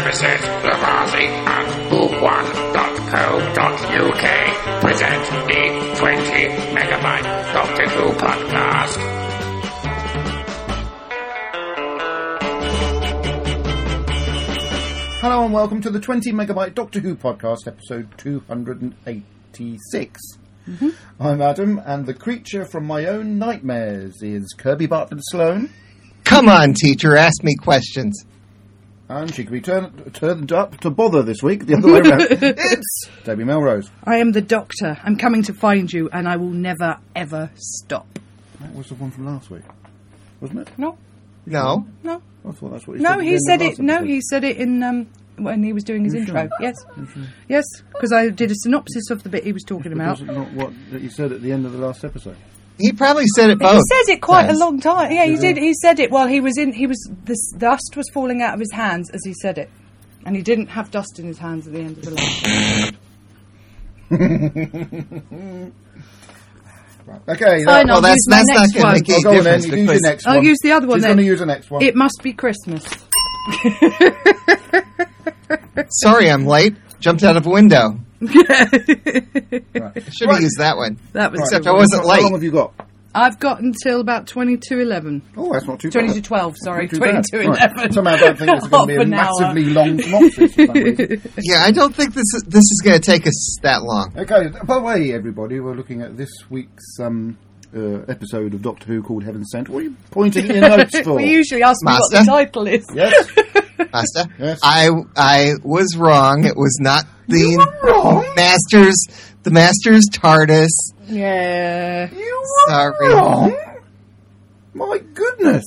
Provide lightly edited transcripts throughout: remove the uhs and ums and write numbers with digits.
Visit Lavazi at book1.co.uk. Present the 20 Megabyte Doctor Who podcast. Hello and welcome to the 20 Megabyte Doctor Who podcast, episode 286. I'm Adam, and the creature from my own nightmares is Kirby Bartlett Sloan. Come on, teacher, ask me questions. And she can be turned up to bother this week, the other way around. It's Debbie Melrose. I am the Doctor. I'm coming to find you, and I will never, ever stop. That was the one from last week, wasn't it? No. No. No. I thought that's what he No, said. he said it. No, he said it in when he was doing his intro. Sure? Yes. Yes, because I did a synopsis of the bit he was talking about. Was it not what he said at the end of the last episode? He probably said it both. He says it quite times. a long time. Yeah, he did. He said it while he was in. The dust was falling out of his hands as he said it, and he didn't have dust in his hands at the end of the line. Right. Okay. Fine, Well, that's not going to make I'll any go on then. difference. You use your next one. I'll use the other one She's then. going to use the next one. It must be Christmas. Sorry, I'm late. Jumped out of a window. Right. Should have used that one. That was. Except I wasn't How late. long have you got? I've got until about 22:11. Oh, that's not too bad. 20 to 12, sorry. Not too bad. 20 to 11. Right. Somehow I don't think this is going to be a Half an hour. massively long synopsis for some reason. Yeah, I don't think this is going to take us that long. Okay, by the way, everybody, we're looking at this week's episode of Doctor Who called Heaven Sent. What are you pointing at your notes for? We usually ask me what the Master? title is. Yes? Master, Yes. I was wrong. It was not You were wrong? the Master's TARDIS. Yeah. You were Sorry. wrong? My goodness.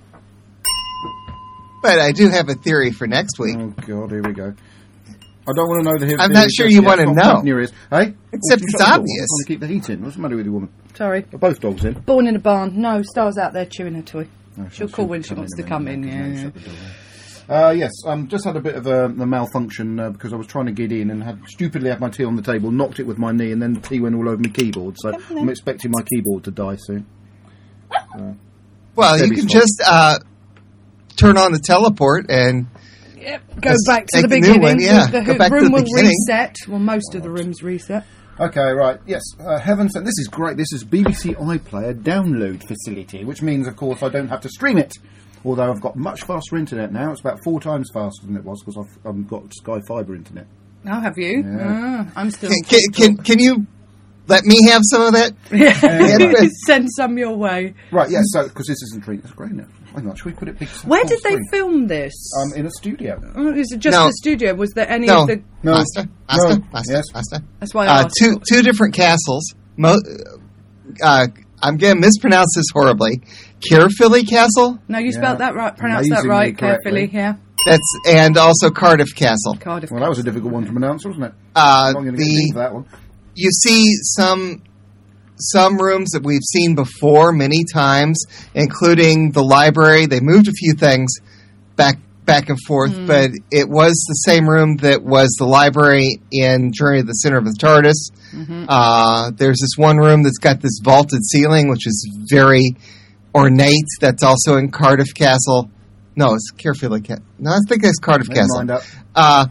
But I do have a theory for next week. Oh, God, here we go. I don't want to know the I'm not sure you want to know. Hey? Except Oh, it's shut the door. obvious. I'm trying to keep the heat in. What's the matter with you, woman? Sorry. Are both dogs in? Born in a barn. No, Star's out there chewing her toy. No, She'll call when she wants to come in, yeah. Yes, just had a bit of a malfunction because I was trying to get in and stupidly had my tea on the table, knocked it with my knee, and then the tea went all over my keyboard. So I'm expecting my keyboard to die soon. Well, you Debbie's can fault. just turn on the teleport and Yep. Go Let's back to take the the new beginning. one, yeah. The Go back to room the will beginning. reset. Well, most of the rooms reset. Okay, right. Yes, Heaven Sent. This is great. This is BBC iPlayer download facility, which means, of course, I don't have to stream it. Although I've got much faster internet now. It's about 4 times faster than it was because I've got Sky Fibre internet. Oh, have you? Yeah. I'm still. can you let me have some of that? Yeah. Send some your way. Right, yes, so because this isn't streaming. It's great now. Hang on, should we put it big? Where full did they screen? film this? In a studio. Oh, is it just No. the studio? Was there any No. of the... No. Master, Yes. That's why I asked. two different castles. I'm going to mispronounce this horribly. Caerphilly Castle. No, you Yeah. spelled that right. Pronounce that Amazingly right correctly. carefully. Yeah. And also Cardiff Castle. Cardiff. Well, that was a difficult one to pronounce, wasn't it? I'm not going to get a ding for that one. You see some rooms that we've seen before many times, including the library. They moved a few things back and forth, but it was the same room that was the library in Journey to the Center of the TARDIS. There's this one room that's got this vaulted ceiling, which is very ornate. That's also in Cardiff Castle. No, it's Caerphilly Castle. No, I think it's Cardiff Never Castle. mind up.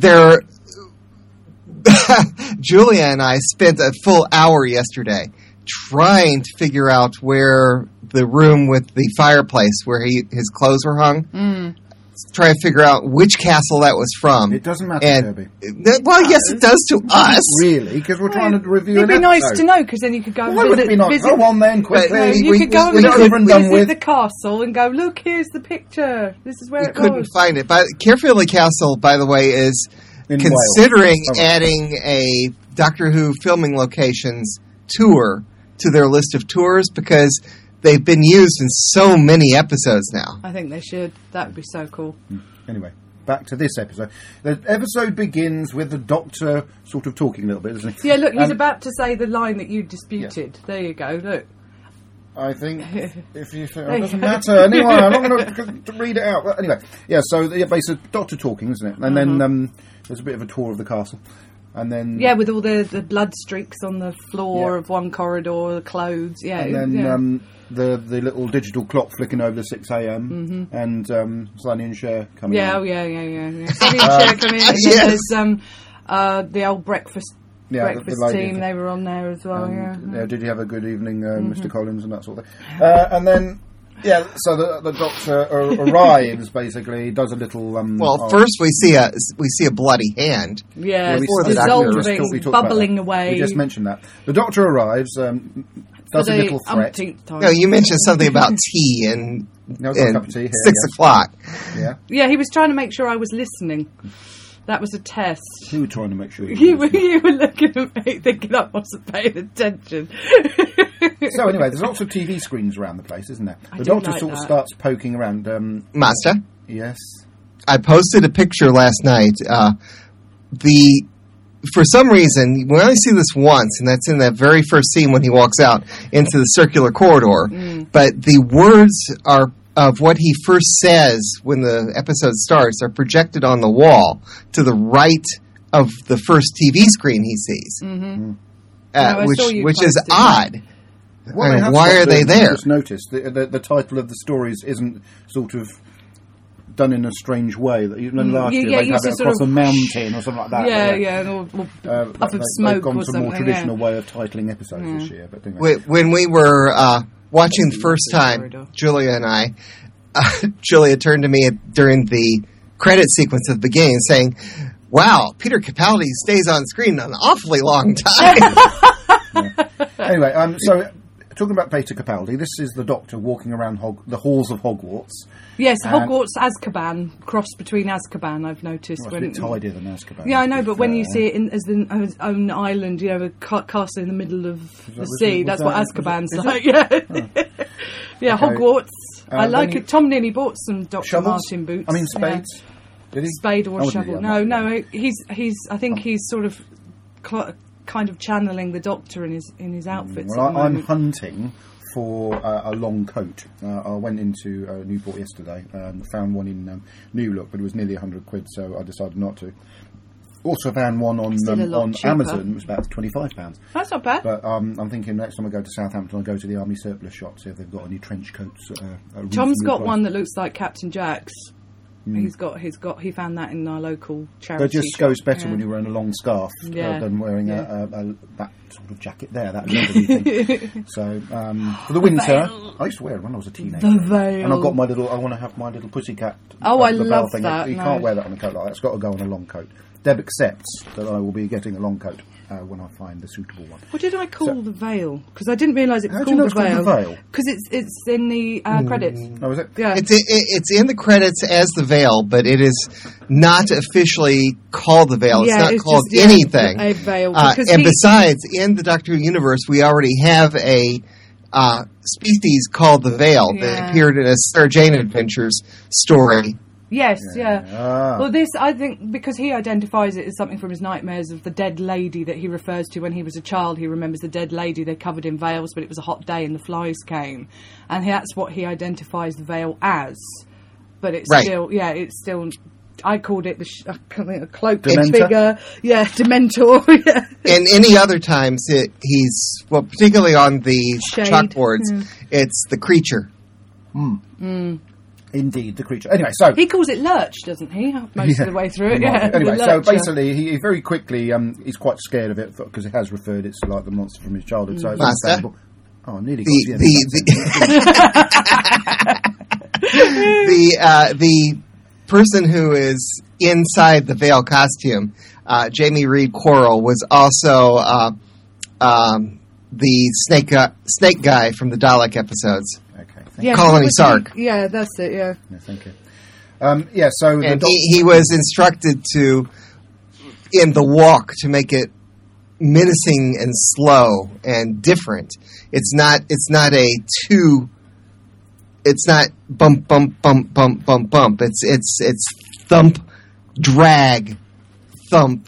Julia and I spent a full hour yesterday trying to figure out where the room with the fireplace, where his clothes were hung, try to figure out which castle that was from. It doesn't matter, And, Kirby. well, yes, it does to us. Really? Because we're trying to review It'd an be nice episode. to know, because then you could go and Why would visit... it be nice? visit Go on then, quickly. But, you could go and we visit, could- done with. the castle and go, look, here's the picture. This is where We it couldn't was. find it. But Caerphilly Castle, by the way, is In considering Wales. Oh, right. adding a Doctor Who filming locations tour to their list of tours because they've been used in so many episodes now. I think they should. That would be so cool. Anyway, back to this episode. The episode begins with the Doctor sort of talking a little bit, doesn't he? Yeah, look, he's about to say the line that you disputed. Yeah. There you go, look. I think if you say, it doesn't matter anyway, I'm not going to read it out. But anyway, yeah, so basically Doctor talking, isn't it? And then there's a bit of a tour of the castle. And then Yeah, with all the blood streaks on the floor Yeah. of one corridor, the clothes. Yeah, and then the little digital clock flicking over to 6 a.m. and Sonny and Cher coming yeah, on. oh yeah. Sonny and Cher come in, and then Yes. there's the old breakfast Yeah, breakfast the lady- team. They were on there as well. Yeah. Did you have a good evening, Mr. Collins, and that sort of thing? And then, so the doctor arrives, basically, does a little... First we see a bloody hand. Yeah, we before the dissolving, doctor- we talked about bubbling that. away. We just mentioned that. The doctor arrives, does for a the little threat. umpteenth time. No, you mentioned something about tea and No, I've got a cup of tea here, 6 yes. o'clock. Yeah. Yeah, he was trying to make sure I was listening. That was a test. You were trying to make sure You were looking at me thinking I wasn't paying attention. So anyway, there's lots of TV screens around the place, isn't there? I The do doctor like sort of that. starts poking around. Master, Yes. I posted a picture last night. For some reason, we only see this once, and that's in that very first scene when he walks out into the circular corridor. But the words of what he first says when the episode starts are projected on the wall to the right of the first TV screen he sees, I saw you which is posted odd. Well, they have Why got are they there? Just noticed the title of the stories isn't sort of done in a strange way. That even last year yeah, they'd you have used it to across sort a of- mountain or something like that. Or puff of They've smoke gone or to a something. more traditional yeah. way of titling episodes this year. But anyway. When we were watching the first time, Corridor. Julia and I, Julia turned to me during the credit sequence at the beginning saying, "Wow, Peter Capaldi stays on screen an awfully long time." Anyway, so talking about Peter Capaldi, this is the Doctor walking around the halls of Hogwarts. Yes, Hogwarts Azkaban, cross between Azkaban, I've noticed. Well, it's a bit tidier than Azkaban. Yeah, I know, but when you fair. see it as his own island, a castle in the middle of the was sea, it- that's was what that- Azkaban's is like. Yeah, yeah, Okay. Hogwarts. I then like you- it. Tom nearly bought some Dr. Shovels? Martin boots. I mean, Yeah. spades. Did he? Spade I or wouldn't shovel. do No, that. no, he's. I think he's sort of kind of channeling the Doctor in his outfits. Well, at the I'm moment. hunting for a long coat. I went into Newport yesterday and found one in New Look, but it was nearly £100, so I decided not to. Also found one on Still a lot on cheaper. Amazon. It was about £25. That's not bad. But I'm thinking next time I go to Southampton, I'll go to the Army Surplus shop, see if they've got any trench coats. Tom's got one that looks like Captain Jack's. He found that in our local charity. It just shop. goes better Yeah. when you're wearing a long scarf Yeah. than wearing Yeah. that sort of jacket there, that leathery thing. So for the winter, veil. I used to wear it when I was a teenager. The veil. And I've got my little. I want to have my little pussycat. Oh, I the veil love thing. that, You no. can't wear that on a coat like that. It's got to go on a long coat. Deb accepts that I will be getting a long coat when I find the suitable one. What did I call the veil? Because I didn't realise it was How do you called know the it's veil. called the veil? Because it's in the credits. Oh, is it? Yeah. It's in the credits as the veil, but it is not officially called the veil. Yeah, it's it's not called just, anything. a veil. And Because he- besides, in the Doctor Who universe, we already have a species called the veil that Yeah. appeared in a Sarah Jane Adventures story. Yes, yeah. Ah. Well, this, I think, because he identifies it as something from his nightmares of the dead lady that he refers to when he was a child. He remembers the dead lady, they're covered in veils, but it was a hot day and the flies came. And that's what he identifies the veil as. But it's Right. still, I called it a cloaked Dementor? figure. Yeah, Dementor, yeah. And any other times, particularly on the Shade. chalkboards, it's the creature. Indeed, the creature. Anyway, so He calls it Lurch, doesn't he? Most of the way through it, yeah. Anyway, the so Lurcher. basically, he very quickly he's quite scared of it because it has referred it's like the monster from his childhood. So it's Master? understandable. Oh, I nearly got The the the person who is inside the veil costume, Jamie Reed Quarrel, was also the snake guy from the Dalek episodes. Okay, Yeah, Colony was Sark. he? Yeah, that's it, yeah. yeah, thank you. So And the he was instructed in the walk to make it menacing and slow and different. It's not bump bump bump bump bump bump. It's thump, drag, thump.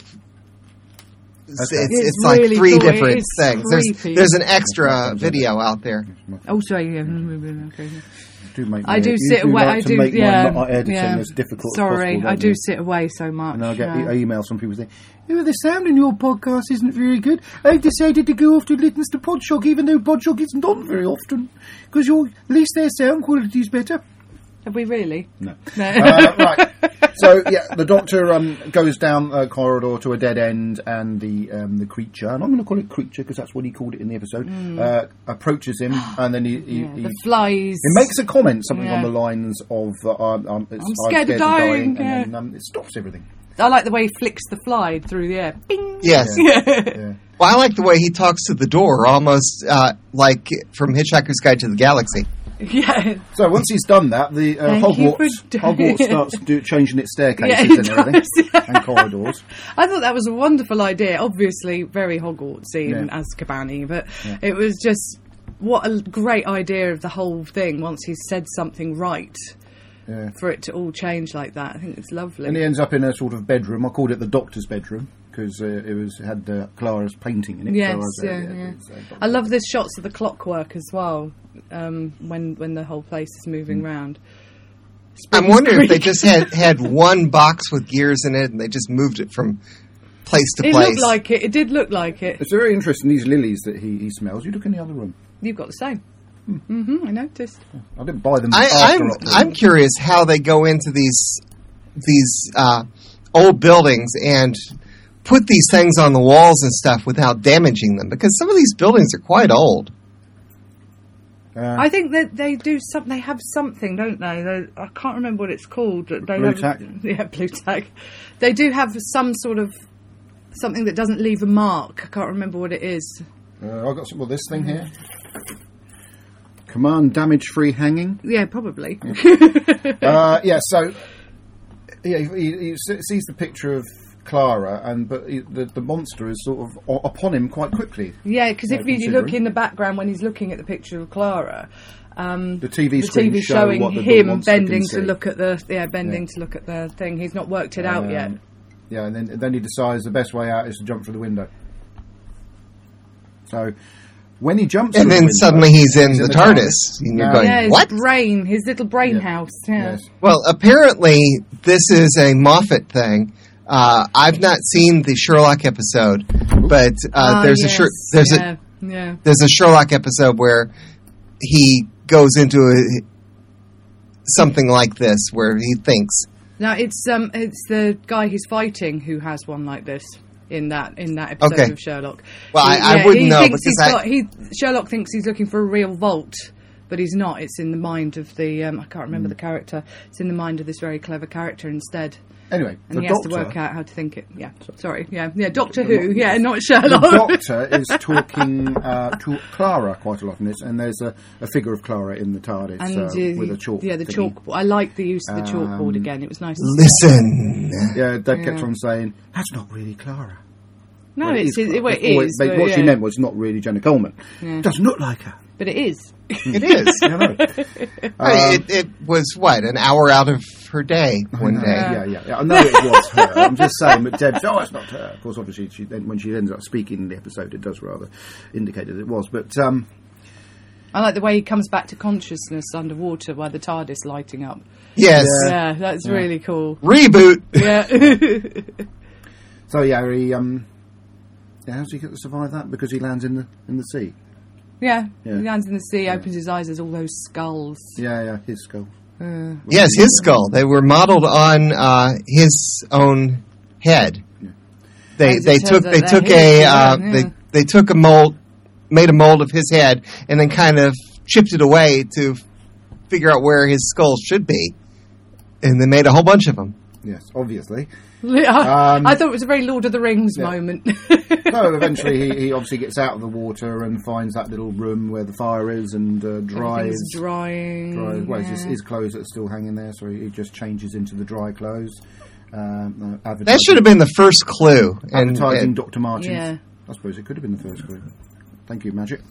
It's like really three cool. It different is things. creepy. There's an extra video out there. Oh, sorry, yeah. Okay. do make. I do you sit away. Like I to do. make Yeah. my editing yeah. as difficult. Sorry, as possible, I don't do you? sit away so much. And I get yeah. emails from people saying, the sound in your podcast isn't very good. I've decided to go off to listen to Podshock, even though Podshock isn't on very often, because at least their sound quality is better. Have we really? No. No. Right. So, yeah, the Doctor goes down a corridor to a dead end, and the creature, and I'm going to call it creature because that's what he called it in the episode, approaches him, and then he the flies. He makes a comment, something Yeah. on the lines of, I'm scared of dying, and then it stops everything. I like the way he flicks the fly through the air. Bing! Yes. Yeah. Well, I like the way he talks to the door, almost like from Hitchhiker's Guide to the Galaxy. Yeah. So once he's done that, the Thank you for Hogwarts starts changing its staircases Yeah, and it everything, does, yeah. and corridors. I thought that was a wonderful idea. Obviously, very Hogwartsy and Azkaban-y, but it was just what a great idea of the whole thing. Once he's said something right, for it to all change like that, I think it's lovely. And he ends up in a sort of bedroom. I called it the Doctor's bedroom because it had Clara's painting in it. Yes, so I love the shots of the clockwork as well. When the whole place is moving round. I'm wondering if they just had one box with gears in it and they just moved it from place to It place. looked like it. It did look like it. It's very interesting, these lilies that he smells. You look in the other room. You've got the same. I noticed. I didn't buy them after October. I'm curious how they go into these old buildings and put these things on the walls and stuff without damaging them, because some of these buildings are quite old. I think that they do something. They have something, don't they? I can't remember what it's called. They Blue tack? Yeah, blue tack. They do have some sort of something that doesn't leave a mark. I can't remember what it is. I've got some of this thing here. Command damage-free hanging. Yeah, probably. So he sees the picture of Clara, but the monster is sort of upon him quite quickly. Yeah, because if you look considering. in the background when he's looking at the picture of Clara, the TV screen TV's show showing what the him monster bending can to see. look at to look at the thing. He's not worked it out yet. Yeah, and then he decides the best way out is to jump through the window. So when he jumps, And through then the window, suddenly he's in the TARDIS. And you're going, Yeah, his what? brain, his little brain house. Yeah. Yes. Well, apparently this is a Moffat thing. I've not seen the Sherlock episode, but there's a Sherlock episode where he goes into something like this, where he thinks. Now it's the guy he's fighting who has one like this in that episode Okay. of Sherlock. Well, I wouldn't know Sherlock thinks he's looking for a real vault, but he's not. It's in the mind of the I can't remember the character. It's in the mind of this very clever character instead. Anyway, And the he Doctor has to work out how to think it. Yeah, sorry. Yeah, Doctor Who. Yeah, not the Sherlock. Doctor is talking to Clara quite a lot in this, and there's a figure of Clara in the TARDIS with a chalk. Yeah, the thingy. chalkboard. I like the use of the chalkboard again. It was nice. Listen. Yeah, Dave kept on saying, "That's not really Clara." No, Well, it is. It What is. But, what she yeah. meant was not really Jenna Coleman. Yeah. Doesn't look like her. But it is. It is. I know. It was, an hour out of her day one day. Yeah. I know it was her. I'm just saying, but Deb said, "Oh, it's not her." Of course, obviously, when she ends up speaking in the episode, it does rather indicate that it was. But I like the way he comes back to consciousness underwater while the TARDIS lighting up. Yes. Yeah, that's really cool. Reboot. Yeah. so he how's he get to survive that? Because he lands in the sea. Yeah, Yeah. he lands in the sea, opens his eyes, there's all those skulls. Yeah, his skull. Yes, his skull. They were modeled on his own head. They As it took turns out, took they're his, yeah. they took a mold, made a mold of his head, and then kind of chipped it away to figure out where his skull should be, and they made a whole bunch of them. Yes, obviously. I thought it was a very Lord of the Rings moment. So eventually he obviously gets out of the water and finds that little room where the fire is and dries. Everything's drying. Well, yeah. his clothes are still hanging there, so he just changes into the dry clothes. That should have been the first clue. Advertising Dr. Martens. Yeah. I suppose it could have been the first clue. Thank you, Magic.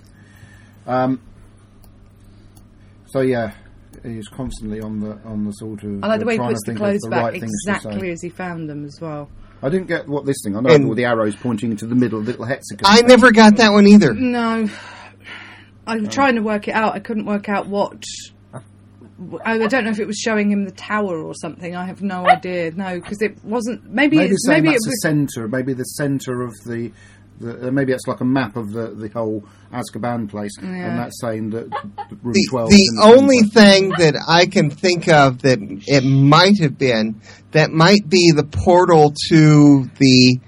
He's constantly on the sort of. I like the way he trying puts to the think of clothes the back right things to say. exactly as he found them as well. I didn't get what this thing. I know all the arrows pointing into the middle, little hexagon. I never got that one either. No. I'm trying to work it out. I couldn't work out what I don't know if it was showing him the tower or something. I have no idea. No, because it wasn't. Maybe Maybe it's saying maybe that's it the was. centre. Maybe the centre of the maybe it's like a map of the whole Azkaban place, and that's saying that room 12. The only thing that I can think of that it might have been, that might be the portal to the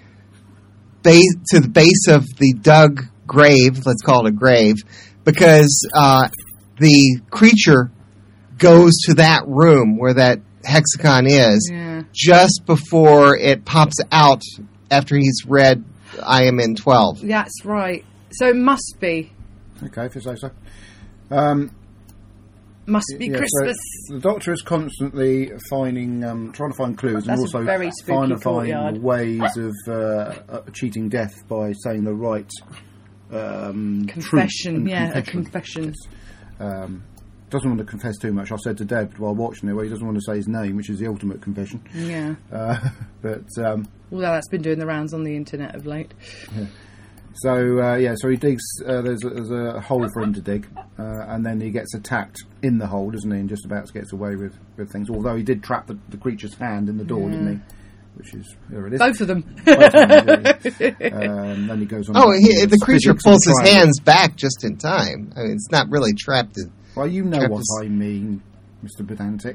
base of the dug grave. Let's call it a grave, because the creature goes to that room where that hexagon is just before it pops out after he's read I Am in 12. That's right. So it must be. Okay, if you say so. Must be Christmas. So the Doctor is constantly trying to find clues, That's and also a very spooky trying to courtyard. find ways of cheating death by saying the right Confession, truth. a confession. Doesn't want to confess too much. I said to Deb while watching it, well, he doesn't want to say his name, which is the ultimate confession. Yeah. But Although that's been doing the rounds on the internet of late. so he digs. There's a hole for him to dig, and then he gets attacked in the hole, doesn't he? And just about gets away with things. Although he did trap the creature's hand in the door, didn't he? Which is there it is. Both of them. Then he goes on. The creature pulls his hands back just in time. I mean, it's not really trapped. Well, you know what I mean, Mr. Pedantic.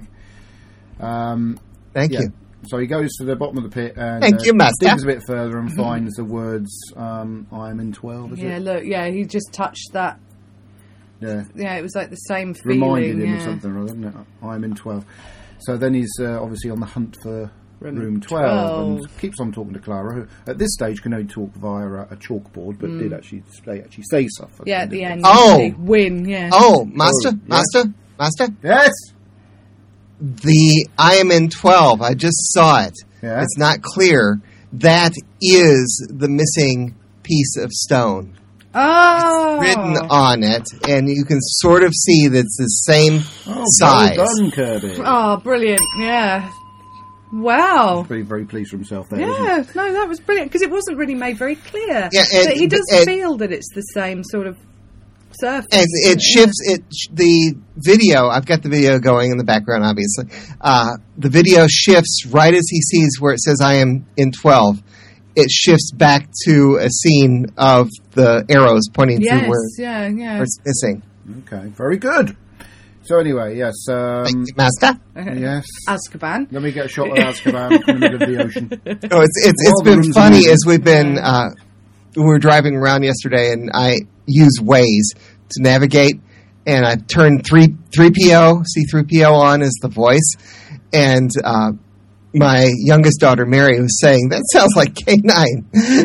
Thank you. So he goes to the bottom of the pit and Thank you, Master. digs a bit further and finds the words I am in 12, is it? Look, he just touched that. Yeah. Yeah, it was like the same feeling. Reminded him of something or other, didn't it? I am in 12. So then he's obviously on the hunt for room 12 and keeps on talking to Clara, who at this stage can only talk via a chalkboard, but did actually say stuff. At the end. Oh! Win, yeah. Oh, Master? Yes! The I Am in 12, I just saw it. Yeah. It's not clear. That is the missing piece of stone. Oh! Written on it, and you can sort of see that it's the same size. Well done, Kirby. Oh, brilliant, yeah. Wow. Very, very pleased with himself there. Yeah, no, that was brilliant, because it wasn't really made very clear. Yeah, but he does feel that it's the same sort of surface. And it shifts, the video, I've got the video going in the background, obviously. The video shifts right as he sees where it says I am in 12. It shifts back to a scene of the arrows pointing to where it's missing. Okay, very good. So anyway, yes. Thank you, Master. Yes. Azkaban. Let me get a shot of Azkaban in the middle of the ocean. Oh, it's been funny as we've been, we were driving around yesterday and I use Waze to navigate, and I turned 3PO, C-3PO on as the voice, and my youngest daughter, Mary, was saying, that sounds like K9.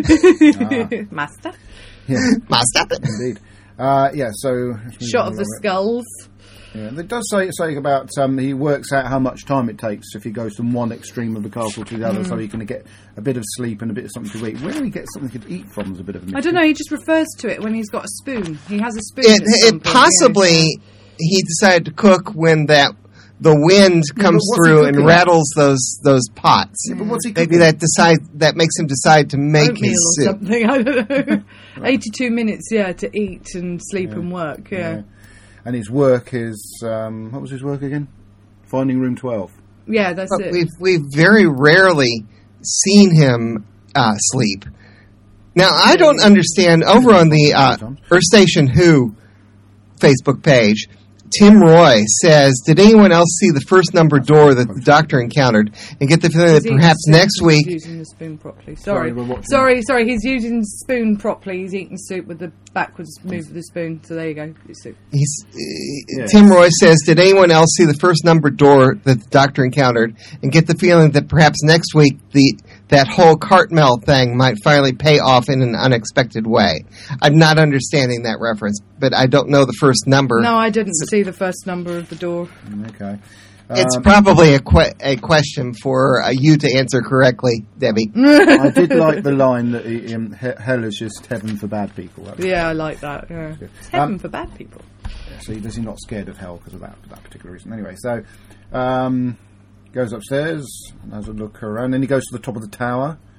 Master. Yeah. Master. Indeed. So... Shot of the skulls. Yeah, it does say about he works out how much time it takes if he goes from one extreme of the castle to the other, so he can get a bit of sleep and a bit of something to eat. Where do he get something to eat from is a bit of a mystery. I don't know, he just refers to it when he's got a spoon. He has a spoon. It possibly he decided to cook when the wind comes through and rattles those pots. Yeah, but what's he cooking? Maybe that makes him decide to make oatmeal his or soup. something. I don't know. 82 minutes, to eat and sleep and work. Yeah. And his work is what was his work again? Finding room 12. Yeah, that's it. We've very rarely seen him sleep. Now, I don't understand. Over on the Earth Station Who Facebook page, Tim Roy says, did anyone else see the first number door that the Doctor encountered and get the feeling that perhaps next week... He's using the spoon properly. Sorry, he's using the spoon properly. He's eating soup with the backwards move of the spoon. So there you go. Soup. Tim Roy says, did anyone else see the first number door that the Doctor encountered and get the feeling that perhaps next week that whole Cartmel thing might finally pay off in an unexpected way? I'm not understanding that reference, but I don't know the first number. No, I didn't see the first number of the door. Okay. It's probably a question for you to answer correctly, Debbie. I did like the line that hell is just heaven for bad people. Yeah, I like that. Yeah. It's heaven for bad people. So he's not scared of hell because of that particular reason. Anyway, so goes upstairs and has a look around. Then he goes to the top of the tower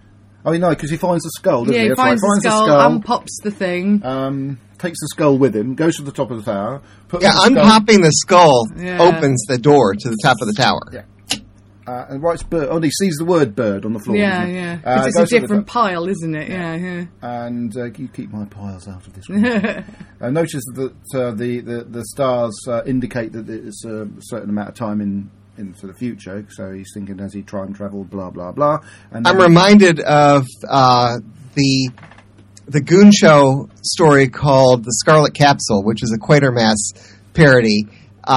I mean, no, because he finds the skull, doesn't Yeah, he? he That's right, finds the skull, unpops the thing. takes the skull with him, goes to the top of the tower. Puts Yeah, the skull- unpopping the skull Yeah. opens the door to the top of the tower. Yeah. And writes bird. Oh, he sees the word bird on the floor. Yeah, doesn't he? yeah. Because it's goes a to the different top. pile, isn't it? Yeah, yeah. And you keep my piles out of this one. Notice that the stars indicate that it's a certain amount of time into the future. So he's thinking, as he try and travel, blah blah blah. And I'm then- reminded of the Goon Show story called The Scarlet Capsule, which is a Quatermass parody,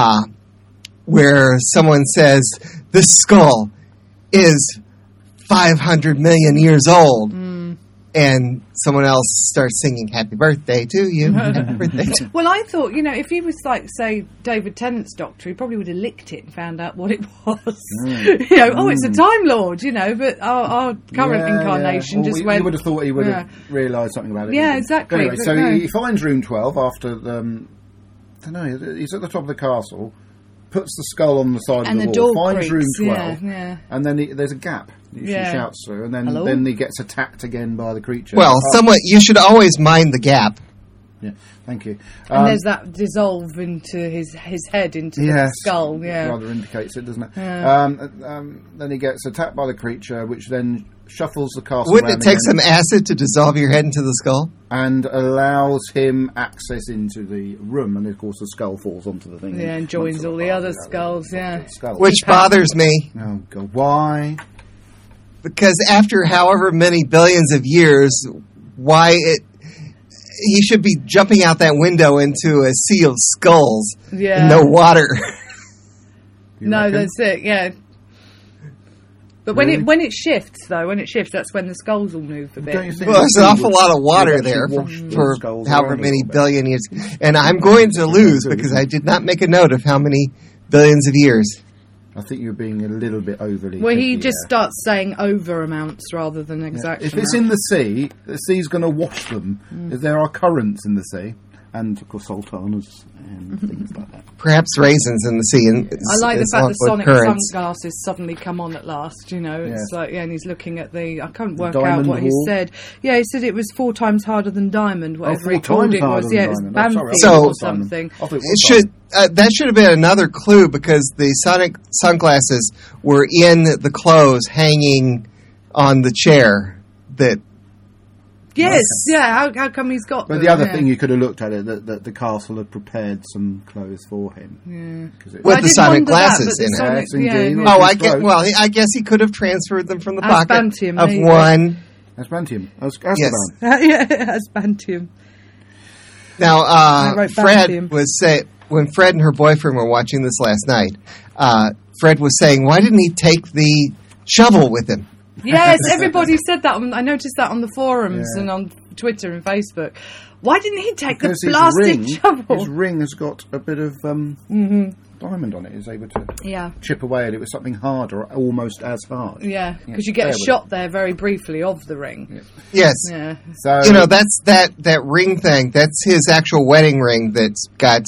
where someone says, this skull is 500 million years old. And someone else starts singing, happy birthday to you. Happy birthday to Well, I thought, if he was like, say, David Tennant's Doctor, he probably would have licked it and found out what it was. Oh, it's a Time Lord, but our current incarnation Well, just you went... would have thought he would have realised something about it. Yeah, He didn't. exactly, Anyway, but so no. he finds room 12 after the... I don't know, he's at the top of the castle, puts the skull on the side And of the the wall, door finds creaks, room 12, yeah. and then there's a gap that she Yeah. shouts through, and Hello? then he gets attacked again by the creature. Well, Oh, somewhat, you should always mind the gap. Yeah, thank you. And there's that dissolve into his head, into the skull, yeah. rather indicates it, doesn't it? Yeah. Then he gets attacked by the creature, which then shuffles the castle Wouldn't it around take again some acid to dissolve your head into the skull? and allows him access into the room, and of course the skull falls onto the thing. Yeah, and joins all the other skulls, yeah. Which bothers me, Oh God, why? because after however many billions of years, he should be jumping out that window into a sea of skulls Yeah. and no water. You No, reckon? that's it, yeah. But when it shifts, that's when the skulls will move a bit. Don't you think Well, there's an awful lot of water You'd there actually wash the for skulls however around a many little bit. billion years. And I'm going to lose because I did not make a note of how many billions of years. I think you're being a little bit overly. Well, he picky just there. starts saying over amounts rather than exact If it's amounts. in the sea's going to wash them. If there are currents in the sea, and of course sultanas and things like that. Perhaps raisins in the sea. And I like the it's fact along that with Sonic currents. sunglasses suddenly come on at last, It's Yes. like, and he's looking at I can't work out diamond what he wall. said. Yeah, he said it was 4 times harder than diamond, whatever he 4 called times it was. harder Yeah, than it was diamond. Oh, sorry, I Banfield So- or thought diamond. something. I thought it was It should that should have been another clue because the Sonic sunglasses were in the clothes hanging on the chair. That Yes, yeah, how come he's got But them? the other Yeah. thing you could have looked at it that the castle had prepared some clothes for him. Yeah. 'Cause it- With I the did Sonic wonder that, glasses but the in it. Sonic- Yes, indeed. yeah, Well, oh, his I get. throat. Well, I guess he could have transferred them from the pocket Asbantium, of there you go. one. Asbantium. Yes. yeah, as Bantium. Now, I wrote Fred Bantium. was when Fred and her boyfriend were watching this last night. Fred was saying, "Why didn't he take the shovel with him?" Yes, everybody said that. I noticed that on the forums Yeah. and on Twitter and Facebook. Why didn't he take Because the blasted his shovel? ring has got a bit of diamond on it. He's able to Yeah, chip away at it with something harder, almost as hard. yeah, because you Bear get a with shot there very briefly of the ring. Yes. Yeah, So That's that ring thing. That's his actual wedding ring. That's got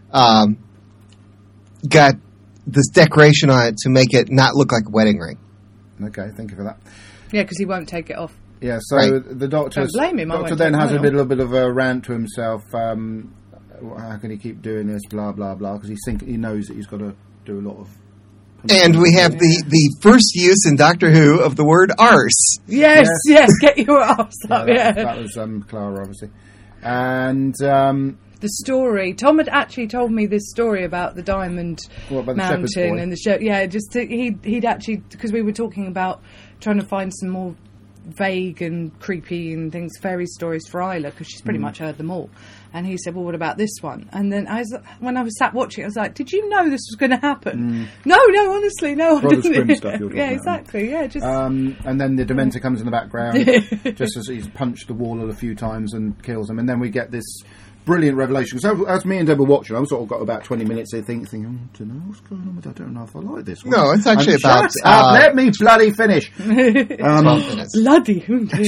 this decoration on it to make it not look like a wedding ring. okay, thank you for that. yeah, because he won't take it off. Yeah, so Right. the doctor Don't blame him, I doctor won't then take has a mine little bit of a rant to himself. How can he keep doing this? Blah blah blah. Because he knows that he's got to do a lot of. And we have the first use in Doctor Who of the word arse. Yes, get your arse up. Yeah, Yeah, that was Clara, obviously, and the story. Tom had actually told me this story about the Diamond What, about the shepherd's Mountain boy? and the show. Yeah, he'd actually, because we were talking about trying to find some more vague and creepy and things, fairy stories for Isla, because she's Mm. pretty much heard them all. And he said, well, what about this one? And then when I was sat watching it, I was like, did you know this was going to happen? No, honestly, no. I Brothers didn't. Grimm stuff you're talking Yeah, about. exactly. Yeah, just and then the Dementor comes in the background, just as he's punched the wall a few times and kills him. And then we get this brilliant revelation. So as me and Deb were watching, I sort of got about 20 minutes there thinking, I don't know what's going on with that. I don't know if I like this one. No, it's actually And about, shut up, let me bloody finish. 12 minutes. bloody.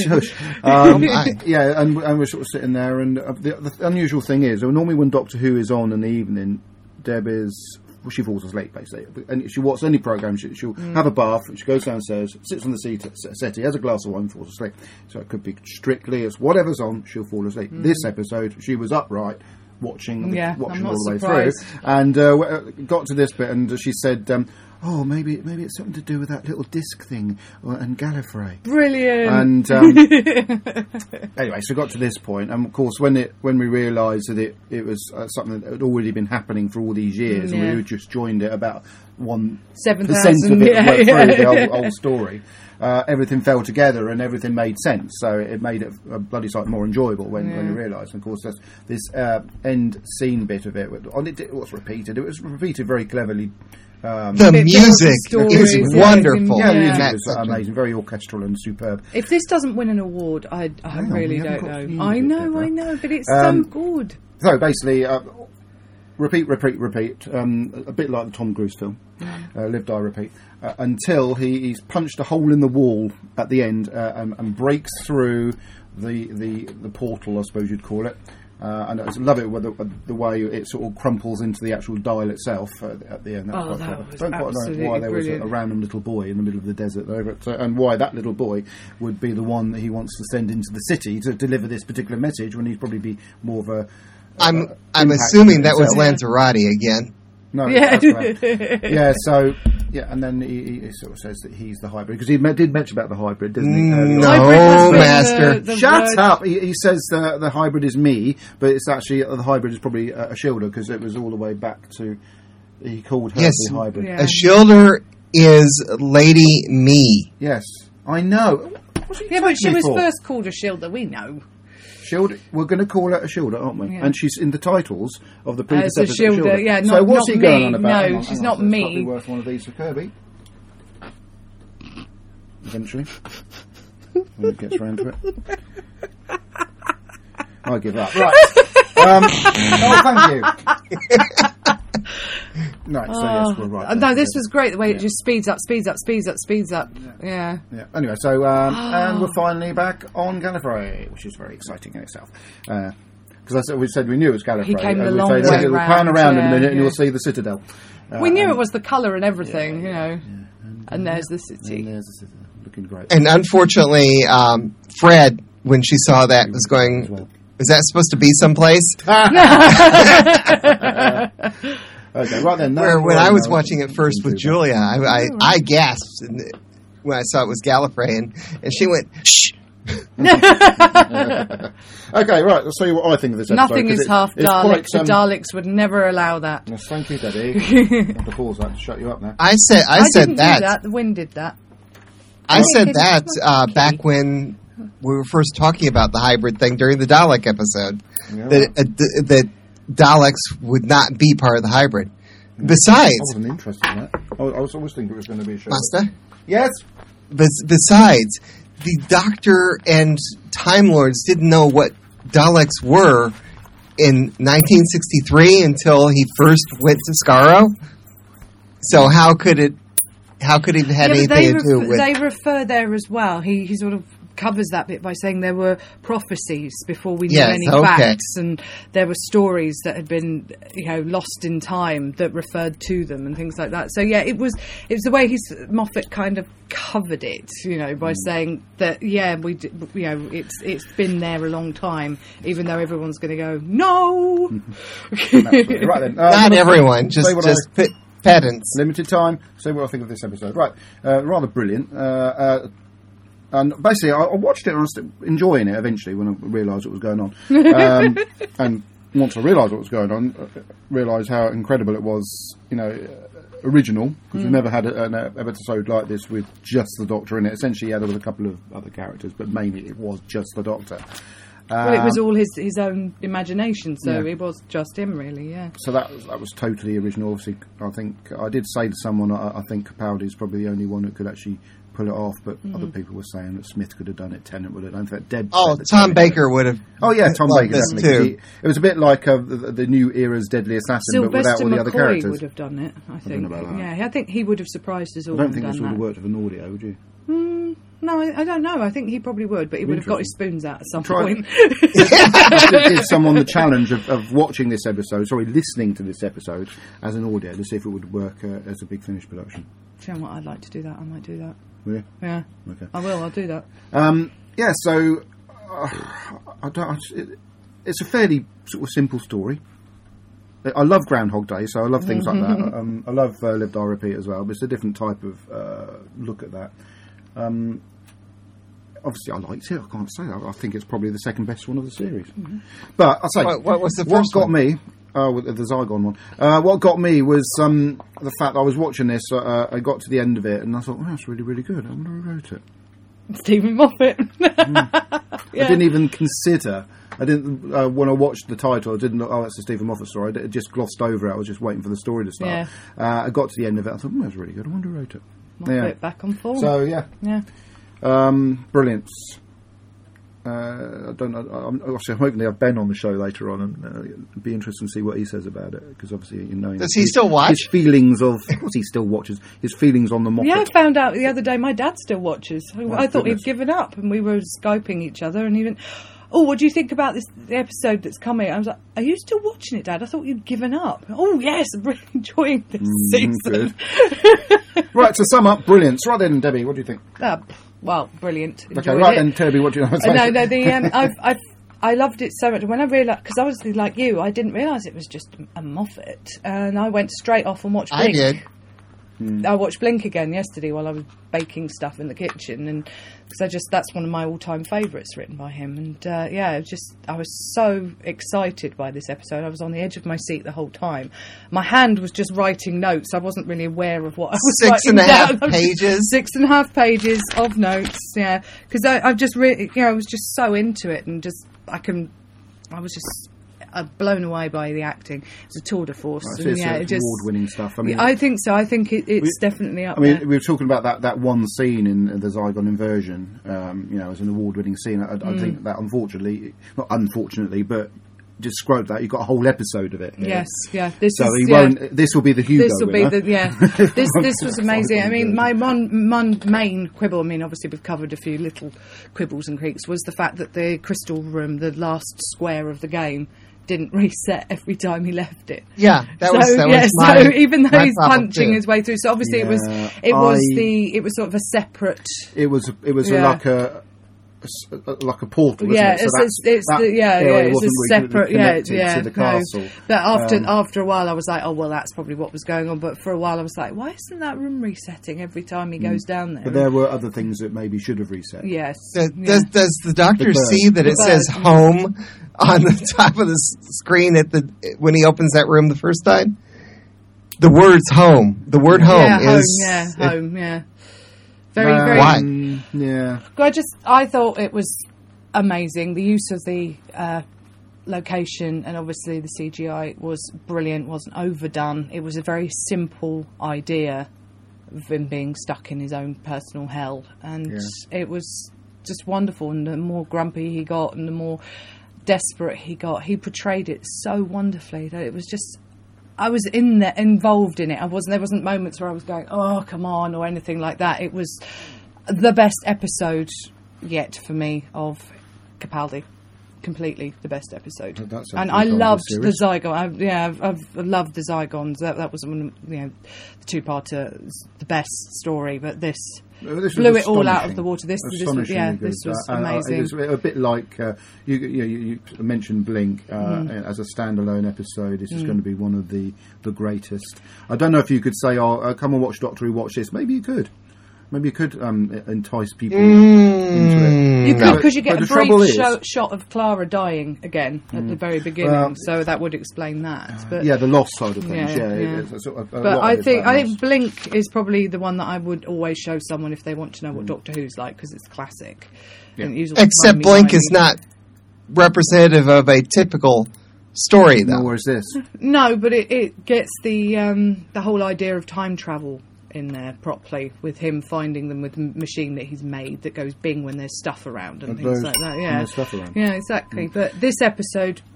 Yeah, and we're sort of sitting there, and the unusual thing is, normally when Doctor Who is on in the evening, Deb is she falls asleep basically. And she watches any program. She'll have a bath. She goes downstairs, sits on the settee, has a glass of wine, falls asleep. So it could be strictly it's whatever's on, she'll fall asleep. This episode, she was upright, watching I'm all not the way surprised. through, and got to this bit, and she said, "Oh, maybe it's something to do with that little disc thing and Gallifrey." Brilliant. And anyway, so got to this point, and of course, when we realised that it was something that had already been happening for all these years, and we had just joined it about 1% 7,000 of it through the whole story. Everything fell together and everything made sense, so it made it a bloody sight more enjoyable when you realised. And of course, this end scene bit of it was repeated. It was repeated very cleverly. The music is wonderful. Yeah, the music was amazing, very orchestral and superb. If this doesn't win an award, I really don't know. I know, but it's so good. So basically, repeat, a bit like the Tom Cruise film, Live, Die, Repeat, until he's punched a hole in the wall at the end and breaks through the portal, I suppose you'd call it. And I love it with the way it sort of crumples into the actual dial itself at the end. That was don't quite know why there was a random little boy in the middle of the desert there, and why that little boy would be the one that he wants to send into the city to deliver this particular message, when he'd probably be more of a... I'm assuming that was Lanzarote again. No, that's right. Yeah, so... Yeah, and then he sort of says that he's the hybrid, because he did mention about the hybrid, didn't he? No, Master. Shut up! He says the hybrid is me, but it's actually the hybrid is probably Ashildr, because it was all the way back to he called her the hybrid. Yeah. Ashildr is Lady Me. Yes, I know. Yeah, but she was first called Ashildr. We know. Ashildr, we're going to call her Ashildr, aren't we? Yeah. And she's in the titles of the previous Ashildr, episode. yeah, so what's he going me. on about? No, she's not me. It's probably worth one of these for Kirby. Eventually, when it gets round to it. I give up. Right. Oh, thank you. Right, so yes, we're right. No, this was great, the way it just speeds up. Yeah. Anyway, so, and we're finally back on Gallifrey, which is very exciting in itself. Because we said we knew it was Gallifrey. He came a long way round. We'll pan around in a minute and yeah. you'll see the Citadel. We knew it was the colour and everything, you know. And there's the city. And there's the Citadel. Looking great. And unfortunately, Fred, when she saw that, was going, is that supposed to be someplace? Okay, right then. When I was watching it first with Julia, I gasped when I saw it was Gallifrey, and she went, shh. Okay, right, let's see what I think of this episode. Nothing is half Dalek. The Daleks would never allow that. Yes, thank you, Daddy. I have to pause that to shut you up now. I said didn't that. Do that. The wind did that. I said that back when we were first talking about the hybrid thing during the Dalek episode. Yeah, that Daleks would not be part of the hybrid. Besides... I wasn't interested in that. I was always thinking it was going to be a show. Master? Yes? Besides, the Doctor and Time Lords didn't know what Daleks were in 1963 until he first went to Skaro. So how could it have had anything to do with... They refer there as well. He sort of covers that bit by saying there were prophecies before we knew any facts, and there were stories that had been, lost in time that referred to them and things like that. So yeah, it was the way Moffat kind of covered it, by saying that it's been there a long time, even though everyone's going to go no. Right then, not everyone, just pedants. Limited time. Say what I think of this episode. Right, rather brilliant. And basically, I watched it and I was enjoying it eventually when I realised what was going on. And once I realised what was going on, realised how incredible it was, original, because we've never had an episode like this with just the Doctor in it. Essentially, there was a couple of other characters, but mainly it was just the Doctor. Well, it was all his own imagination, so it was just him, really, yeah. So that was totally original. Obviously, I think I did say to someone, I think Capaldi's probably the only one that could actually pull it off, but other people were saying that Smith could have done it, Tennant would have done it. In fact, Deb Tom Baker would have. Oh yeah, Tom Baker definitely. Too. It was a bit like the new era's Deadly Assassin, but without all the other characters. would have done it, I think. I don't know about that. Yeah, I think he would have surprised us all. I don't think this would have worked with an audio, would you? No, I don't know. I think he probably would, but he would have got his spoons out at some Try- point. Give someone the challenge of watching this episode, listening to this episode as an audio to see if it would work as a Big Finish production. Do you know what? I'd like to do that. I might do that. Will you? Yeah. Okay. I will. I'll do that. Yeah, so it's a fairly sort of simple story. I love Groundhog Day, so I love things like that. I love Live, Die, Repeat as well, but it's a different type of look at that. Obviously, I liked it. I can't say that. I think it's probably the second best one of the series. But I'll say, What was the what first got one? me? With the Zygon one. What got me was the fact that I was watching this. I got to the end of it, and I thought, "Oh, that's really, really good." I wonder who wrote it. Stephen Moffat. I didn't even consider. I didn't when I watched the title. I didn't. Oh, that's a Stephen Moffat story. I just glossed over it. I was just waiting for the story to start. Yeah. I got to the end of it. I thought, that's really good. I wonder who wrote it. Moffat back on form. So yeah, yeah. Brilliant. I don't know. I'm hoping they have Ben on the show later on, and it'd be interesting to see what he says about it. Because obviously, does he still watch? His feelings of course he still watches. His feelings on the Moffat. Yeah, I found out the other day my dad still watches. I thought goodness. he'd given up, and we were Skyping each other, and he went, "Oh, what do you think about the episode that's coming?" I was like, "Are you still watching it, Dad? I thought you'd given up." "Oh, yes, I'm really enjoying this season." Right, to sum up, brilliant. So right then, Debbie, what do you think? Well, brilliant. Okay, Enjoyed right it. then, Toby, what do you know? No. I loved it so much. When I realised, because obviously, like you, I didn't realise it was just a Moffat, and I went straight off and watched Blink. I did. I watched Blink again yesterday while I was baking stuff in the kitchen, and because that's one of my all-time favourites written by him. And I was so excited by this episode. I was on the edge of my seat the whole time. My hand was just writing notes. I wasn't really aware of what I was writing down. 6.5 pages. 6.5 pages of notes. Yeah, because I've just really, I was just so into it, and I was just blown away by the acting. It's a tour de force. Right, so it's award-winning stuff. I mean, I think so. I think it's definitely up there. we were talking about that one scene in the Zygon inversion. As an award-winning scene. I think that not unfortunately, but described that you got a whole episode of it. Yes, yeah. This will be the Hugo. This will winner. be This was amazing. I mean, my main quibble. I mean, obviously we've covered a few little quibbles and creaks. Was the fact that the crystal room, the last square of the game, didn't reset every time he left it. Yeah, that was so even though he's problem punching too. his way through, so obviously it was sort of a separate. It was like a portal. Yeah, it's a separate. To the castle. But after a while, I was like, oh well, that's probably what was going on. But for a while, I was like, why isn't that room resetting every time he goes down there? But there were other things that maybe should have reset. Yes. Does the doctor see that it says home on the top of the screen when he opens that room the first time? The word's home. The word home is home. Yeah. Very. Why? Yeah. I thought it was amazing. The use of the location and obviously the CGI was brilliant. Wasn't overdone. It was a very simple idea of him being stuck in his own personal hell, and it was just wonderful. And the more grumpy he got, and the more desperate he got, he portrayed it so wonderfully that it was just. I was involved in it. There wasn't moments where I was going, oh, come on, or anything like that. It was the best episode yet for me of Capaldi. Completely the best episode. And I loved the Zygon. I've loved the Zygons. That was the two-parter, the best story. But this blew it all out of the water. This was amazing. It was a bit like you mentioned Blink as a standalone episode. This is going to be one of the greatest. I don't know if you could say, come and watch Doctor Who, watch this. Maybe you could. Maybe you could entice people into it. You could, because you get a brief shot of Clara dying again at the very beginning, so that would explain that. But the lost side of things. But I think Blink is probably the one that I would always show someone if they want to know what Doctor Who's like, because it's classic. Yeah. Except Blink is not representative of a typical story, though. Nor is this. No, but it gets the whole idea of time travel in there properly, with him finding them with a machine that he's made that goes bing when there's stuff around and things like that. Yeah, stuff around. Yeah, exactly. But this episode,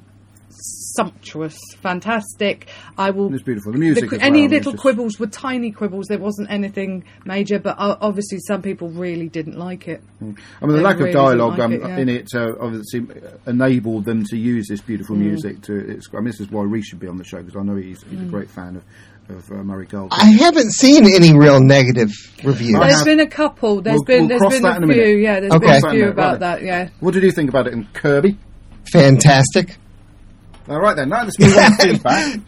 sumptuous, fantastic. It was beautiful. The music as any well, little was just- quibbles were tiny quibbles. There wasn't anything major, but obviously some people really didn't like it. I mean, the They lack really of dialogue didn't like it, yeah. in it obviously enabled them to use this beautiful music. This is why Reece should be on the show, because I know he's a great fan of Murray Gold. I haven't seen any real negative reviews. There's been a couple. There's We'll been cross a that in a few. minute. Yeah, there's Okay. been a few Right. about that. Yeah. What did you think about it in Kirby? Fantastic. All right then, now let's move on to feedback.